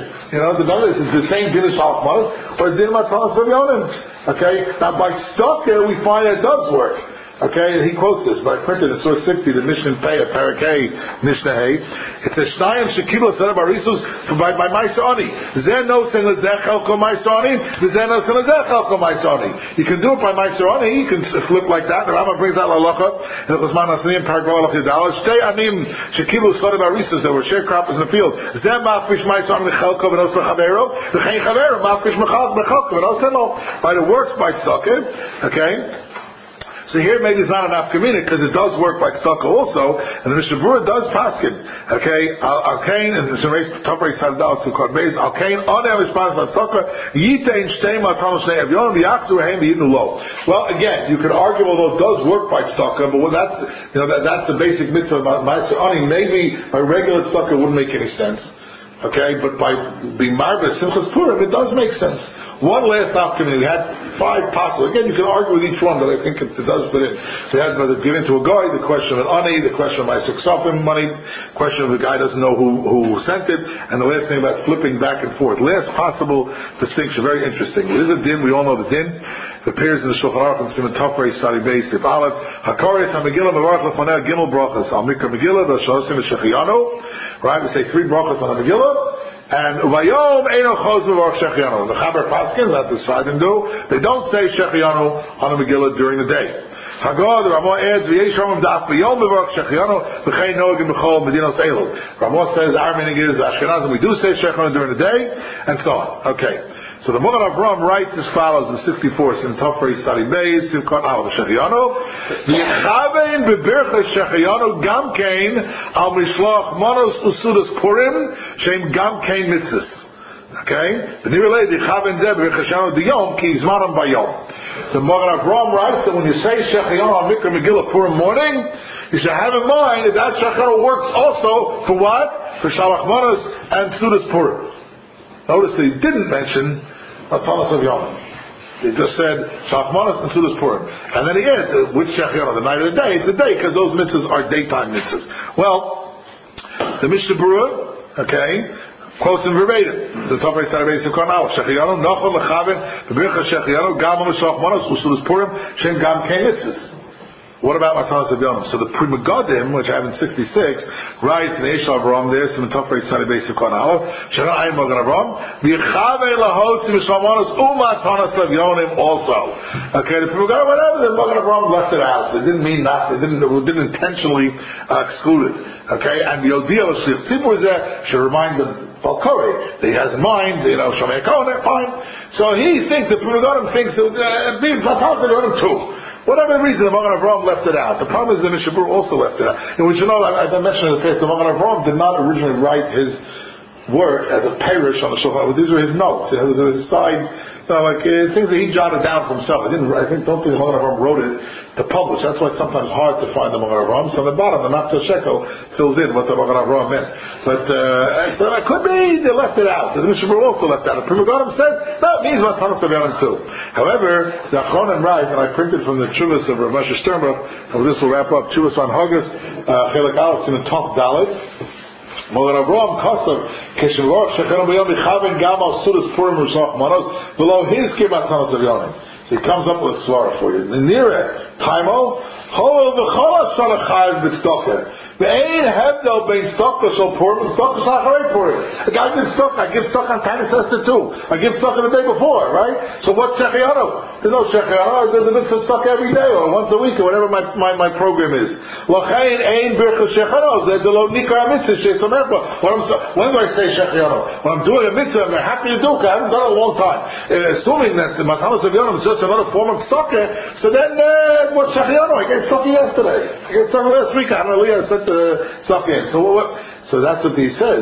Is the same din of Shalach Manos or din Matanos of Yonim? Okay, now by Stocker we find it does work. Okay, he quotes this, but I printed in source 60, the Mishnah Pei, Parak Hey, Mishnah Hey. It says, Shnayim Shekilo Sarab Arisus by Ma'aser Ani. Zeh no sen lezeh chelko Ma'aser Ani, zeh no sen lezeh chelko Ma'aser Ani. You can do it by Ma'aser Ani, you can flip like that. The Rambam brings out Lalacha, and it was Manasnim, Parak Balach Yadala. Shtei Anim Shekilo Sarab Arisus, there were sharecroppers in the field. Zeh Ma'afish Ma'aser Ani chelko v'nosa Chavero, v'chein Chavero, Ma'afish Mechalko v'nosa Lo. Right, it works by Stocker, okay? So here maybe it's not enough community because it does work by tzedakah also, and the Mishnah Berurah does paskin. Okay, Alkain and the Shemay Topray Tzadal to Korbeis Alkain on their response by tzedakah Yitein Shtei Matanos Shnei Avyon V'Yachzu Rehem V'Yitnu Lo. Well, again, you could argue although it does work by tzedakah, but that's the basic mitzvah of Ma'aser Ani. Maybe by regular tzedakah wouldn't make any sense. Okay, but by being marvelous Simchas Purim, it does make sense. One last opportunity. We had 5 possible. Again, you can argue with each one, but I think it does fit in. We had given to a guy the question of an ani, the question of my suksafim money, question of the guy doesn't know who sent it, and the last thing about flipping back and forth. Last possible distinction, very interesting. There is a din. We all know the din. It appears in the Shulchan Aruch in Siman Tafrei Sari Beis Sif Aleph. Hakaris HaMegillah Mevarach Lefoneh Gimel Brachas Al Mikra Megillah V'Shosim V'Shechiyanu. Right, we say 3 brachas on a Megillah. And Vayom Eino Chos Mevarach Shechiyanu. The Chaber Paskin, that's the side and do. They don't say Shechiyanu on a Megillah during the day. Hagod, Ramah adds, V'yesh Ramah Daf Vayom Mevarach Shechiyanu V'chein Noegim B'chol Medinos Elul. Ramah says our meaning is Ashkenazim we do say Shechiyanu during the day, and so on. Okay. So the Magen Avraham writes as follows in 64 in Tafrei Sari Beis Simchat Al Shechiyanu V'yechavein B'birchas Shechiyanu Gam Kein Al Mishloach Manos Usudas Purim Shem Gam Kein Mitzvahs. Okay? The Nir Lei V'yechavein Zeh B'birchas Shechiyanu Diyom Ki Zmanam Bayom. The Magen Avraham writes that when you say Shechiyanu on Mikra Megillah Purim morning, you should have in mind that Shechiyanu works also for what? For Shalach Manos and Sudas Purim. Notice that he didn't mention Matanos of Yom. They just said Shalach Manos and Sudas Purim, and then he adds which Shechiyanu, the night or the day. It's the day because those mitzvahs are daytime mitzvahs. Well, the Mishnah Berurah, okay, quotes in verbatim. The Tafrei Sari Beis Simchat Shechiyanu Nachon Lechaven B'Birchas Shechiyanu Gam Mishloach Manos Usudas Purim Shem Gam Kein Mitzvahs. What about Matanos of Yom? So the Pri Megadim, which I have in 66, writes in Eish Avram there, some Tafrei Sari Beis Simchat Shana Ayin Magen Avraham, V'Yichavei Lahot Mishloach U'Matanos of Yonim also. Okay, the Pri Megadim, whatever, the Magen Avraham left it out. It didn't mean nothing. It didn't intentionally exclude it. Okay, and the Odiyah of Shliach Tzibur is there, should remind the Balkori that he has in mind, Shomei Kohen, fine. So he thinks, the Pri Megadim thinks that it means Matanos of Yonim too. Whatever reason, the Magen Avraham left it out. The problem is the Mishnah Berurah also left it out. And we should know, as I mentioned in the past, the Magen Avraham did not originally write his work as a parish on the Shulchan Aruch. These were his notes. It was his side, things that he jotted down for himself. Don't think the Magen Avraham wrote it to publish. That's why it's sometimes hard to find the Magen Avraham. So on the bottom, the Matzah Shekel fills in what the Magen Avraham meant. But so it could be they left it out. The Mishnah Berurah also left it out. The Pri Megadim said, no, it means Matanos of Yom too. However, the Achronim write, and I printed from the Chuvas of Rav Moshe Sternbuch, and this will wrap up, Chuvas on Haggis, Chelik Aleph, in the Tov Dalet, Magen Avraham Kosav Keshevarach Shechiyanu B'Yom Yichaven Gam Al Sudas Purim Mishloach Manos Below his Matanos of Yom. So he comes up with a svara for you. The Nira Taimo Holel V'Chol Asana Chayav B'Tzedakah. The Ein Hebdel Bein Tzedakah Shel Purim and Tzedakah Shel Acharei Purim. A guy gives tzedakah. I give tzedakah on Tanis Esther too. I give tzedakah the day before, right? So what's Shechiyanu? There's no Shechiyanu. There's a mitzvah tzedakah every day or once a week or whatever my program is. L'chein Ein Birchas Shechiyanu Zeh Delo Nikar Mitzvah Sheisam Erba. When do I say Shechiyanu? When I'm doing a mitzvah, I'm happy to do it. I haven't done it in a long time. Assuming that the Matanos of Yom is just another form of tzedakah, so then what's Shechiyanu? I gave tzedakah yesterday. I gave tzedakah last week. I sent the tzedakah in. So that's what he says.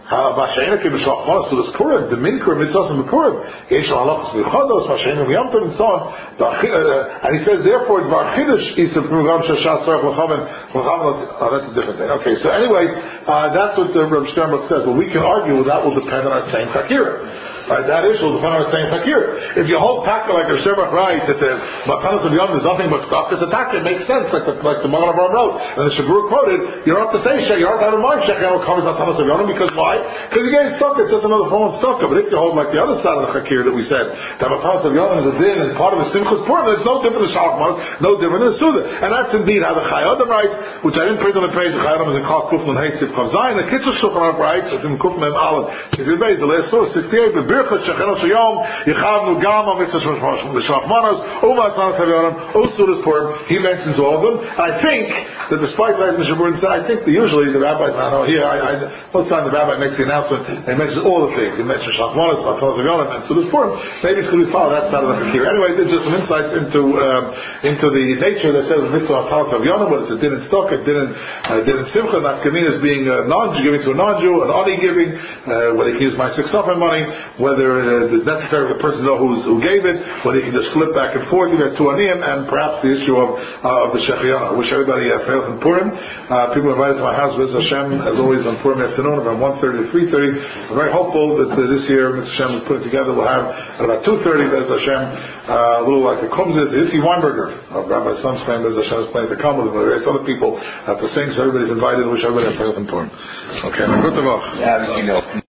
Masha'enik Mishloach Manos to this Purim, the Minkur Mitzvos and Purim, Yesh Halachos Michados, Masha'enik Yom Tov, and so on. And he says, therefore, Dvar Chidush is the Prugam Shashat Tzarech L'chaven. That's a different thing. Okay, so anyway, that's what the Reb Sternberg says. But we can argue that will depend on our saying Takira. Right, that issue will depend on our saying Takira. If you hold Taka like Reb Sternberg writes that the Matanos of Yom is nothing but stuff, it's a Taka. It makes sense, like the Magen Avraham wrote, and the Shabur quoted. You don't have to say Shek. You don't have to have a mind Shek. Covers Matanos of Yom because why? Because you get stuck, it's just another form of stuck. But if you hold like the other side of the Chakir that we said, that Matanos of Yom is a din and part of the Simchas Purim, it's no different than Shalach, no different than Suda. And that's indeed how the Chai Adam writes, which I didn't print on the page. The Chai Adam is in Chal Kufman Heisip Chav Zayin. The Kitzur Shulchan Aruch writes, it's in Kufman Aleph. If you base the last source, 68, the Birchot Shecheno Shayom, Yichavnu Gam of Mitzvah L'Shalach Manos, Matanos of Yom, Suda's Purim. He mentions all of them. And I think that despite what Mr. Burton said, I think that usually the rabbis, I know here, most time the rabbi makes the announcement, and he mentions all the things. He mentions Shachmanis, Matanos of Yom, and Suda's Purim. Maybe it's going to be followed that side of the Chakir. Anyway, there's just some insights into the nature that says Mitzvah Matanos of Yom, whether it's a din in stock, a din in Simcha, not Kamin as being a non-Jew giving to a non-Jew, an Ani giving, whether he can use my 6 money, whether it's necessary for the person to know who gave it, whether he can just flip back and forth, you got 2 Aniyim, and perhaps the issue of the Shechiah. I wish everybody failed in Purim. People invited to my house, Bez Hashem, as always on Purim afternoon, around 1:30 to 3:30. I'm very hopeful that this year, Mr. Hashem is putting together, we'll have at about 2:30, Bez Hashem, a little like a Kumzit, Itzi Weinberger, Rabbi Son's playing, Bez Hashem is playing the Kamel, and various other people to sing, so everybody's invited. I wish everybody failed in Purim. Okay, good to know.